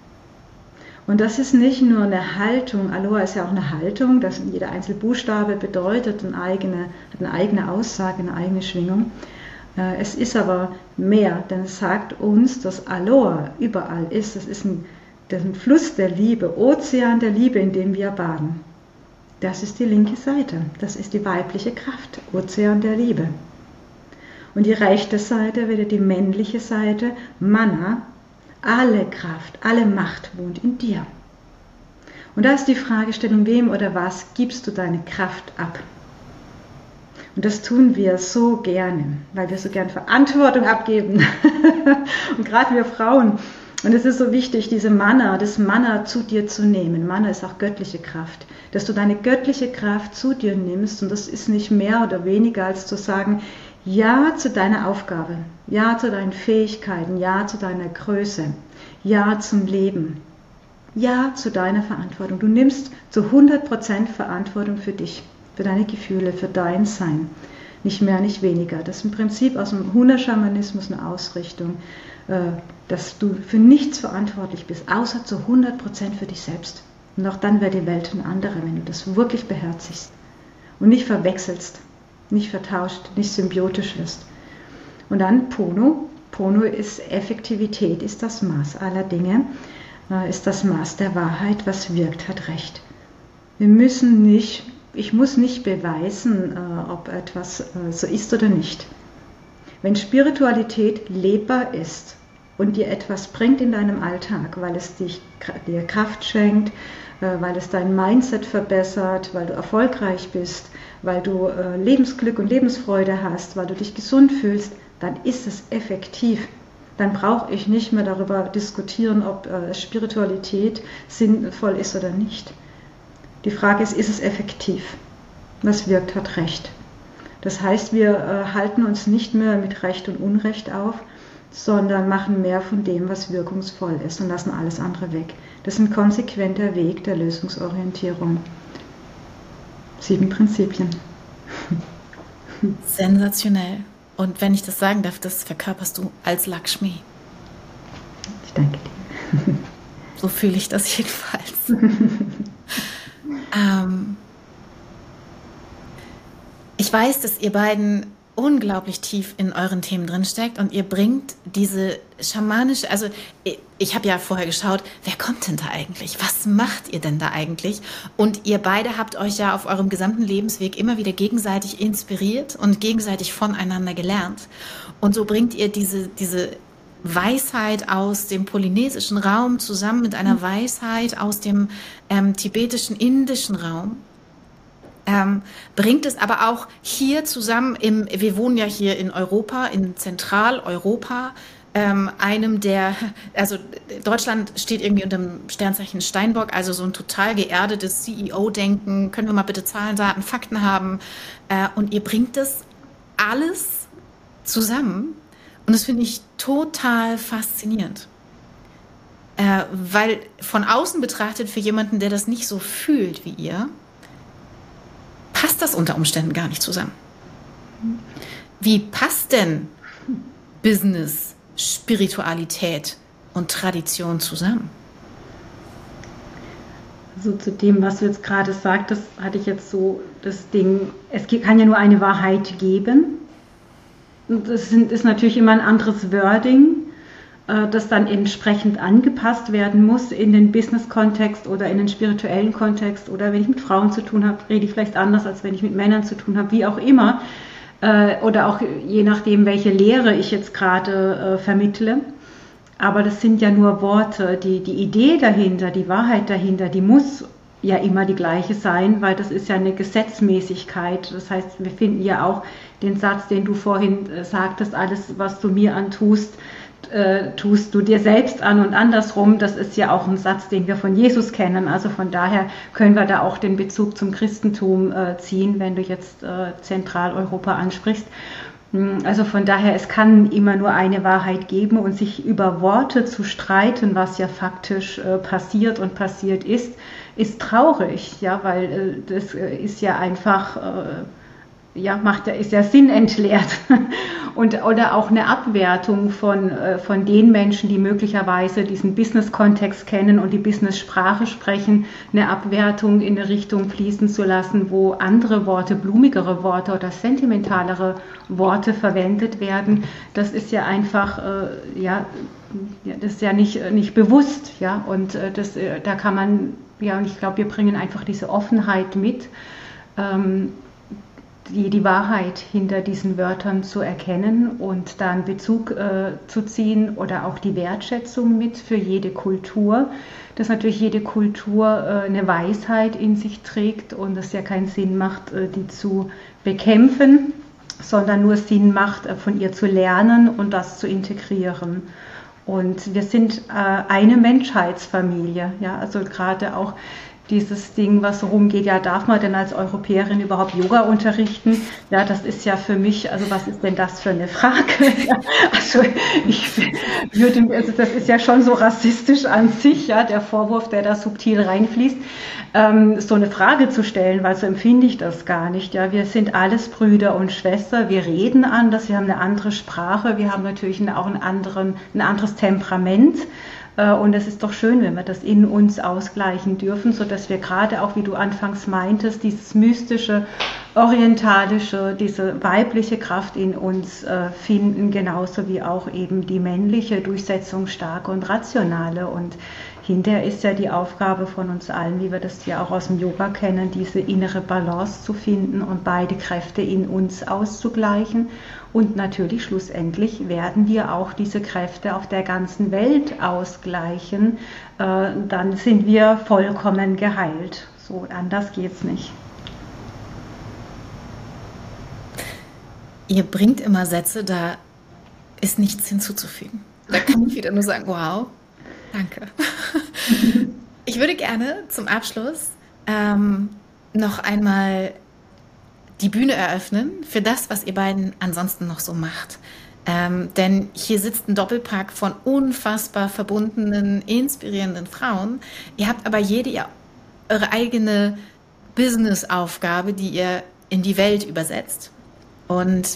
Und das ist nicht nur eine Haltung, Aloha ist ja auch eine Haltung, dass jeder einzelne Buchstabe bedeutet hat eine eigene Aussage, eine eigene Schwingung. Es ist aber mehr, denn es sagt uns, dass Aloha überall ist. Das ist ein Fluss der Liebe, Ozean der Liebe, in dem wir baden. Das ist die linke Seite, das ist die weibliche Kraft, Ozean der Liebe. Und die rechte Seite, wieder die männliche Seite, Mana, alle Kraft, alle Macht wohnt in dir. Und da ist die Fragestellung, wem oder was gibst du deine Kraft ab? Und das tun wir so gerne, weil wir so gern Verantwortung abgeben. Und gerade wir Frauen. Und es ist so wichtig, das Mana zu dir zu nehmen. Mana ist auch göttliche Kraft. Dass du deine göttliche Kraft zu dir nimmst. Und das ist nicht mehr oder weniger als zu sagen, ja zu deiner Aufgabe, ja zu deinen Fähigkeiten, ja zu deiner Größe, ja zum Leben, ja zu deiner Verantwortung. Du nimmst zu 100% Verantwortung für dich, für deine Gefühle, für dein Sein. Nicht mehr, nicht weniger. Das ist im Prinzip aus dem Huna-Schamanismus eine Ausrichtung, dass du für nichts verantwortlich bist, außer zu 100% für dich selbst. Und auch dann wäre die Welt eine andere, wenn du das wirklich beherzigst und nicht verwechselst, nicht vertauscht, nicht symbiotisch wirst. Und dann Pono. Pono ist Effektivität, ist das Maß aller Dinge, ist das Maß der Wahrheit, was wirkt, hat Recht. Ich muss nicht beweisen, ob etwas so ist oder nicht. Wenn Spiritualität lebbar ist und dir etwas bringt in deinem Alltag, weil es dir Kraft schenkt, weil es dein Mindset verbessert, weil du erfolgreich bist, weil du Lebensglück und Lebensfreude hast, weil du dich gesund fühlst, dann ist es effektiv. Dann brauche ich nicht mehr darüber diskutieren, ob Spiritualität sinnvoll ist oder nicht. Die Frage ist es effektiv? Was wirkt, hat Recht. Das heißt, wir halten uns nicht mehr mit Recht und Unrecht auf, sondern machen mehr von dem, was wirkungsvoll ist und lassen alles andere weg. Das ist ein konsequenter Weg der Lösungsorientierung. 7 Prinzipien. Sensationell. Und wenn ich das sagen darf, das verkörperst du als Lakshmi. Ich danke dir. So fühle ich das jedenfalls. Ich weiß, dass ihr beiden unglaublich tief in euren Themen drin steckt und ihr bringt diese schamanische, also ich habe ja vorher geschaut, wer kommt denn da eigentlich? Was macht ihr denn da eigentlich? Und ihr beide habt euch ja auf eurem gesamten Lebensweg immer wieder gegenseitig inspiriert und gegenseitig voneinander gelernt. Und so bringt ihr diese Weisheit aus dem polynesischen Raum zusammen mit einer Weisheit aus dem tibetischen, indischen Raum. Bringt es aber auch hier zusammen, wir wohnen ja hier in Europa, in Zentraleuropa, also Deutschland steht irgendwie unter dem Sternzeichen Steinbock, also so ein total geerdetes CEO-Denken, können wir mal bitte Zahlen, Daten, Fakten haben, und ihr bringt das alles zusammen und das finde ich total faszinierend. Weil von außen betrachtet für jemanden, der das nicht so fühlt wie ihr, passt das unter Umständen gar nicht zusammen. Wie passt denn Business, Spiritualität und Tradition zusammen? Also zu dem, was du jetzt gerade sagtest, hatte ich jetzt so das Ding, es kann ja nur eine Wahrheit geben. Und das ist natürlich immer ein anderes Wording, das dann entsprechend angepasst werden muss in den Business-Kontext oder in den spirituellen Kontext. Oder wenn ich mit Frauen zu tun habe, rede ich vielleicht anders, als wenn ich mit Männern zu tun habe, wie auch immer. Oder auch je nachdem, welche Lehre ich jetzt gerade vermittle. Aber das sind ja nur Worte. Die Idee dahinter, die Wahrheit dahinter, die muss ja immer die gleiche sein, weil das ist ja eine Gesetzmäßigkeit. Das heißt, wir finden ja auch den Satz, den du vorhin sagtest, alles, was du mir antust, tust du dir selbst an und andersrum. Das ist ja auch ein Satz, den wir von Jesus kennen. Also von daher können wir da auch den Bezug zum Christentum ziehen, wenn du jetzt Zentraleuropa ansprichst. Also von daher, es kann immer nur eine Wahrheit geben und sich über Worte zu streiten, was ja faktisch passiert und passiert ist traurig, ja, weil das ist ja einfach ist ja sinnentleert oder auch eine Abwertung von den Menschen, die möglicherweise diesen Business-Kontext kennen und die Business-Sprache sprechen, eine Abwertung in eine Richtung fließen zu lassen, wo andere Worte, blumigere Worte oder sentimentalere Worte verwendet werden. Das ist ja einfach, das ist ja nicht bewusst, ja, und da kann man, ja, und ich glaube, wir bringen einfach diese Offenheit mit, die Wahrheit hinter diesen Wörtern zu erkennen und dann Bezug zu ziehen oder auch die Wertschätzung mit für jede Kultur, dass natürlich jede Kultur eine Weisheit in sich trägt und es ja keinen Sinn macht, die zu bekämpfen, sondern nur Sinn macht, von ihr zu lernen und das zu integrieren. Und wir sind eine Menschheitsfamilie, ja, also gerade auch dieses Ding, was rumgeht, ja, darf man denn als Europäerin überhaupt Yoga unterrichten? Ja, das ist ja für mich, also was ist denn das für eine Frage? Ja, also das ist ja schon so rassistisch an sich, ja, der Vorwurf, der da subtil reinfließt, so eine Frage zu stellen, weil so empfinde ich das gar nicht. Ja, wir sind alles Brüder und Schwestern, wir reden anders, wir haben eine andere Sprache, wir haben natürlich auch ein anderes Temperament. Und es ist doch schön, wenn wir das in uns ausgleichen dürfen, sodass wir gerade auch, wie du anfangs meintest, dieses mystische, orientalische, diese weibliche Kraft in uns finden, genauso wie auch eben die männliche, durchsetzungsstarke und rationale. Und hinterher ist ja die Aufgabe von uns allen, wie wir das ja auch aus dem Yoga kennen, diese innere Balance zu finden und beide Kräfte in uns auszugleichen. Und natürlich schlussendlich werden wir auch diese Kräfte auf der ganzen Welt ausgleichen. Dann sind wir vollkommen geheilt. So anders geht's nicht. Ihr bringt immer Sätze, da ist nichts hinzuzufügen. Da kann ich wieder nur sagen, wow, danke. Ich würde gerne zum Abschluss noch einmal die Bühne eröffnen für das, was ihr beiden ansonsten noch so macht. Denn hier sitzt ein Doppelpack von unfassbar verbundenen, inspirierenden Frauen. Ihr habt aber jede eure eigene Business-Aufgabe, die ihr in die Welt übersetzt. Und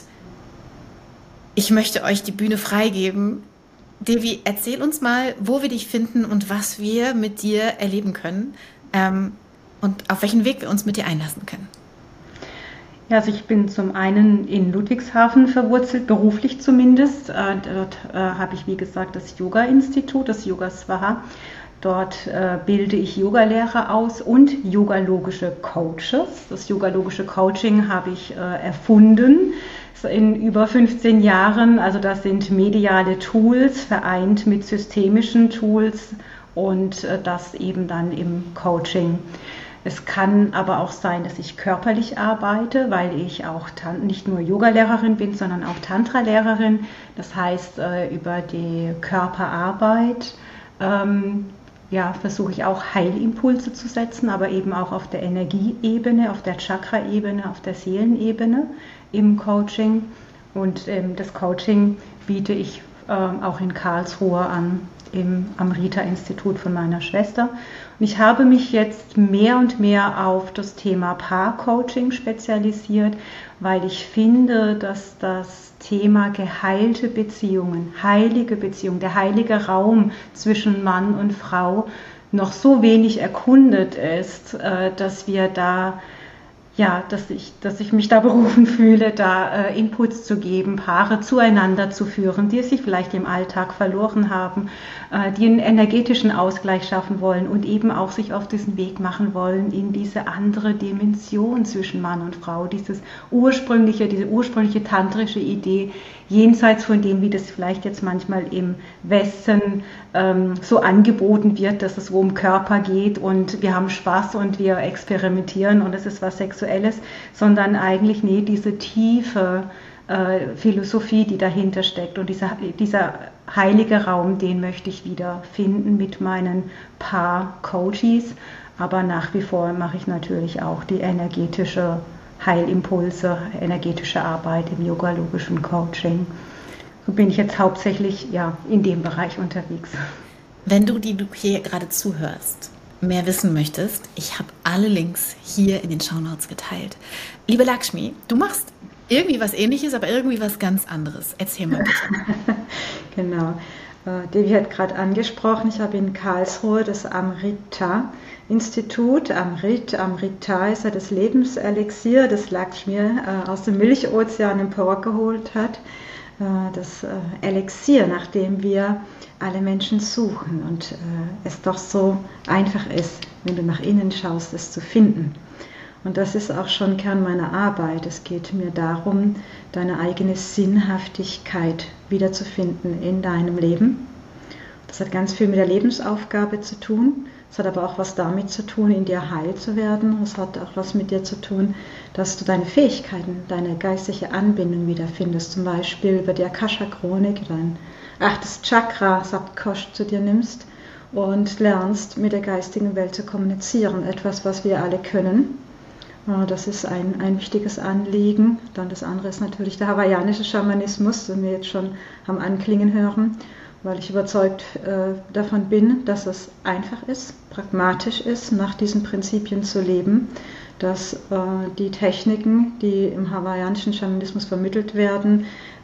ich möchte euch die Bühne freigeben. Devi, erzähl uns mal, wo wir dich finden und was wir mit dir erleben können und auf welchen Weg wir uns mit dir einlassen können. Ja, also ich bin zum einen in Ludwigshafen verwurzelt, beruflich zumindest. Dort habe ich, wie gesagt, das Yoga-Institut, das Yoga Swaha. Dort bilde ich Yogalehrer aus und yogalogische Coaches. Das yogalogische Coaching habe ich erfunden in über 15 Jahren. Also das sind mediale Tools vereint mit systemischen Tools und das eben dann im Coaching. Es kann aber auch sein, dass ich körperlich arbeite, weil ich auch nicht nur Yogalehrerin bin, sondern auch Tantra-Lehrerin. Das heißt, über die Körperarbeit versuche ich auch Heilimpulse zu setzen, aber eben auch auf der Energieebene, auf der Chakra-Ebene, auf der Seelenebene im Coaching. Und das Coaching biete ich auch in Karlsruhe an, im Amrita-Institut von meiner Schwester. Und ich habe mich jetzt mehr und mehr auf das Thema Paar-Coaching spezialisiert, weil ich finde, dass das Thema geheilte Beziehungen, heilige Beziehungen, der heilige Raum zwischen Mann und Frau noch so wenig erkundet ist, dass wir da dass ich mich da berufen fühle, da Inputs zu geben, Paare zueinander zu führen, die sich vielleicht im Alltag verloren haben, die einen energetischen Ausgleich schaffen wollen und eben auch sich auf diesen Weg machen wollen in diese andere Dimension zwischen Mann und Frau, diese ursprüngliche tantrische Idee, jenseits von dem, wie das vielleicht jetzt manchmal im Westen so angeboten wird, dass es um Körper geht und wir haben Spaß und wir experimentieren und es ist was Sexuelles, sondern eigentlich diese tiefe Philosophie, die dahinter steckt. Und dieser heilige Raum, den möchte ich wieder finden mit meinen Paar-Coaches. Aber nach wie vor mache ich natürlich auch die energetische Heilimpulse, energetische Arbeit im yogalogischen Coaching. So bin ich jetzt hauptsächlich in dem Bereich unterwegs. Wenn du, die du hier gerade zuhörst, mehr wissen möchtest, ich habe alle Links hier in den Shownotes geteilt. Liebe Lakshmi, du machst irgendwie was Ähnliches, aber irgendwie was ganz anderes. Erzähl mal bitte. Genau. Devi hat gerade angesprochen, ich habe in Karlsruhe das Amrita-Institut. Amrita ist ja das Lebenselixier, das Lakshmi aus dem Milchozean emporgeholt hat. Das Elixier, nach dem wir alle Menschen suchen und es doch so einfach ist, wenn du nach innen schaust, es zu finden. Und das ist auch schon Kern meiner Arbeit. Es geht mir darum, deine eigene Sinnhaftigkeit wiederzufinden in deinem Leben. Das hat ganz viel mit der Lebensaufgabe zu tun. Es hat aber auch was damit zu tun, in dir heil zu werden. Es hat auch was mit dir zu tun, dass du deine Fähigkeiten, deine geistige Anbindung wiederfindest. Zum Beispiel über die Akasha-Chronik, dein 8. Chakra, Sapkosh, zu dir nimmst und lernst, mit der geistigen Welt zu kommunizieren. Etwas, was wir alle können. Das ist ein wichtiges Anliegen. Dann das andere ist natürlich der hawaiianische Schamanismus, den wir jetzt schon haben anklingen hören, weil ich überzeugt davon bin, dass es einfach ist, pragmatisch ist, nach diesen Prinzipien zu leben, dass die Techniken, die im hawaiianischen Schamanismus vermittelt werden,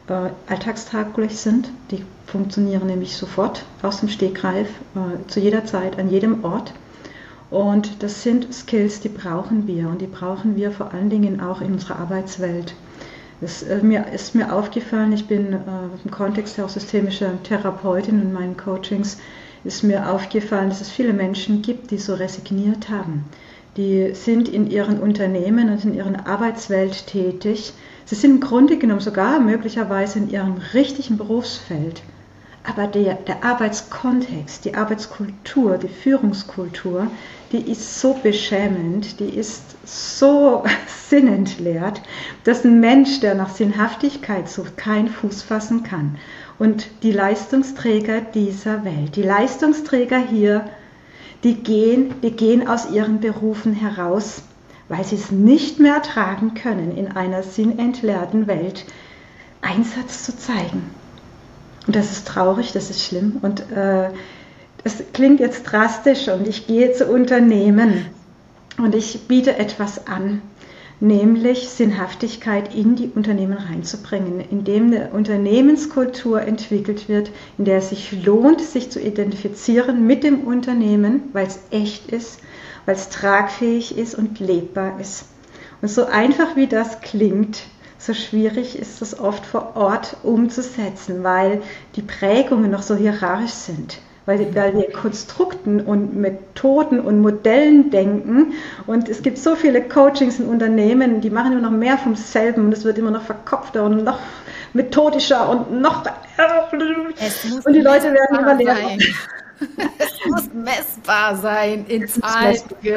alltagstauglich sind. Die funktionieren nämlich sofort aus dem Stegreif, zu jeder Zeit, an jedem Ort. Und das sind Skills, die brauchen wir und die brauchen wir vor allen Dingen auch in unserer Arbeitswelt. Es ist mir aufgefallen, ich bin im Kontext auch systemischer Therapeutin und meinen Coachings, ist mir aufgefallen, dass es viele Menschen gibt, die so resigniert haben. Die sind in ihren Unternehmen und in ihrer Arbeitswelt tätig. Sie sind im Grunde genommen sogar möglicherweise in ihrem richtigen Berufsfeld. Aber der Arbeitskontext, die Arbeitskultur, die Führungskultur, die ist so beschämend, die ist so sinnentleert, dass ein Mensch, der nach Sinnhaftigkeit sucht, keinen Fuß fassen kann. Und die Leistungsträger dieser Welt, die Leistungsträger hier, die gehen aus ihren Berufen heraus, weil sie es nicht mehr ertragen können, in einer sinnentleerten Welt Einsatz zu zeigen. Und das ist traurig, das ist schlimm. Und das klingt jetzt drastisch und ich gehe zu Unternehmen und ich biete etwas an, nämlich Sinnhaftigkeit in die Unternehmen reinzubringen, indem eine Unternehmenskultur entwickelt wird, in der es sich lohnt, sich zu identifizieren mit dem Unternehmen, weil es echt ist, weil es tragfähig ist und lebbar ist. Und so einfach wie das klingt, so schwierig ist es oft vor Ort umzusetzen, weil die Prägungen noch so hierarchisch sind. Weil wir Konstrukten und Methoden und Modellen denken und es gibt so viele Coachings in Unternehmen, die machen immer noch mehr vom selben und es wird immer noch verkopfter und noch methodischer und noch und die Leute werden immer leerer. Es muss messbar sein in Zahlen.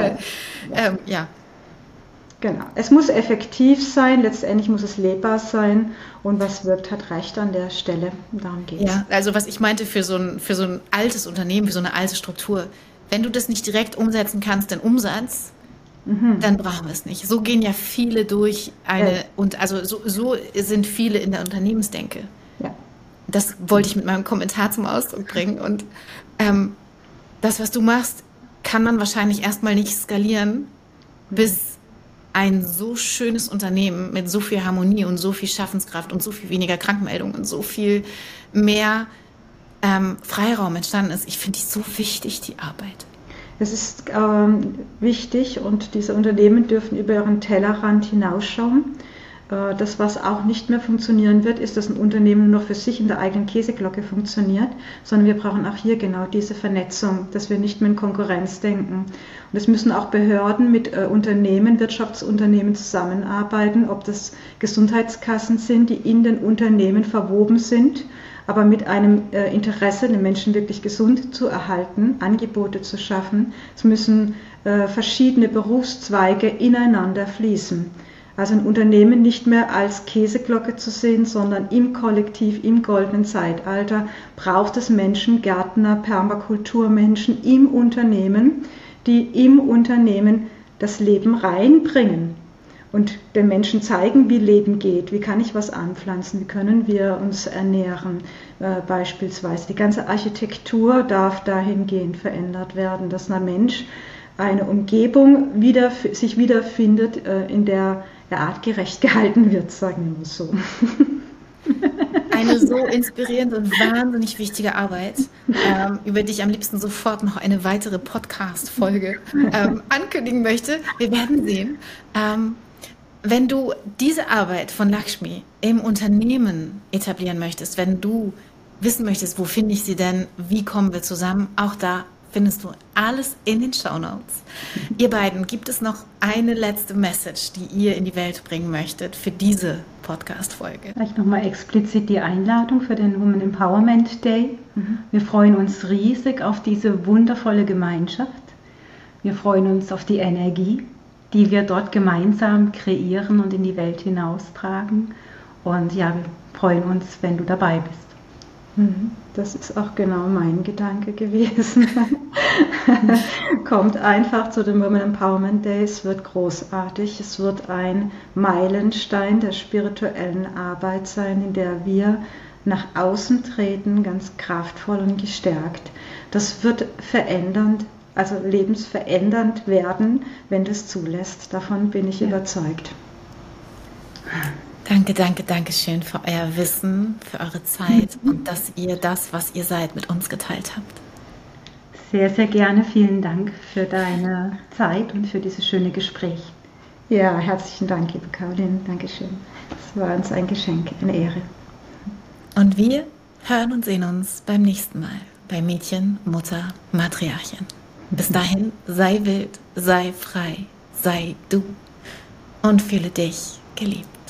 Ja. Genau. Es muss effektiv sein, letztendlich muss es lebbar sein und was wirkt, hat Recht an der Stelle. Darum geht es. Ja, also was ich meinte für so ein altes Unternehmen, für so eine alte Struktur, wenn du das nicht direkt umsetzen kannst, den Umsatz, dann brauchen wir es nicht. So gehen ja viele durch und also so sind viele in der Unternehmensdenke. Ja. Das wollte ich mit meinem Kommentar zum Ausdruck bringen und das, was du machst, kann man wahrscheinlich erstmal nicht skalieren, bis ein so schönes Unternehmen mit so viel Harmonie und so viel Schaffenskraft und so viel weniger Krankmeldungen und so viel mehr Freiraum entstanden ist. Ich finde die so wichtig, die Arbeit. Es ist wichtig und diese Unternehmen dürfen über ihren Tellerrand hinausschauen. Das, was auch nicht mehr funktionieren wird, ist, dass ein Unternehmen nur für sich in der eigenen Käseglocke funktioniert, sondern wir brauchen auch hier genau diese Vernetzung, dass wir nicht mehr in Konkurrenz denken. Und es müssen auch Behörden mit Unternehmen, Wirtschaftsunternehmen zusammenarbeiten, ob das Gesundheitskassen sind, die in den Unternehmen verwoben sind, aber mit einem Interesse, den Menschen wirklich gesund zu erhalten, Angebote zu schaffen. Es müssen verschiedene Berufszweige ineinander fließen. Also ein Unternehmen nicht mehr als Käseglocke zu sehen, sondern im Kollektiv, im goldenen Zeitalter braucht es Menschen, Gärtner, Permakulturmenschen im Unternehmen, die im Unternehmen das Leben reinbringen und den Menschen zeigen, wie Leben geht, wie kann ich was anpflanzen, wie können wir uns ernähren beispielsweise. Die ganze Architektur darf dahingehend verändert werden, dass ein Mensch eine Umgebung sich wiederfindet, in der er artgerecht gehalten wird, sagen wir mal so. Eine so inspirierende und wahnsinnig wichtige Arbeit, über die ich am liebsten sofort noch eine weitere Podcast-Folge ankündigen möchte. Wir werden sehen. Wenn du diese Arbeit von Lakshmi im Unternehmen etablieren möchtest, wenn du wissen möchtest, wo finde ich sie denn, wie kommen wir zusammen, auch da findest du alles in den Shownotes. Ihr beiden, gibt es noch eine letzte Message, die ihr in die Welt bringen möchtet für diese Podcast-Folge? Vielleicht nochmal explizit die Einladung für den Women Empowerment Day. Wir freuen uns riesig auf diese wundervolle Gemeinschaft. Wir freuen uns auf die Energie, die wir dort gemeinsam kreieren und in die Welt hinaustragen. Und ja, wir freuen uns, wenn du dabei bist. Das ist auch genau mein Gedanke gewesen. Kommt einfach zu den Women Empowerment Day, es wird großartig, es wird ein Meilenstein der spirituellen Arbeit sein, in der wir nach außen treten, ganz kraftvoll und gestärkt. Das wird verändernd, also lebensverändernd werden, wenn das zulässt. Davon bin ich überzeugt. Danke, danke, danke schön für euer Wissen, für eure Zeit und dass ihr das, was ihr seid, mit uns geteilt habt. Sehr, sehr gerne. Vielen Dank für deine Zeit und für dieses schöne Gespräch. Ja, herzlichen Dank, liebe Caroline. Dankeschön. Es war uns ein Geschenk, eine Ehre. Und wir hören und sehen uns beim nächsten Mal bei Mädchen, Mutter, Matriarchin. Bis dahin, sei wild, sei frei, sei du und fühle dich geliebt.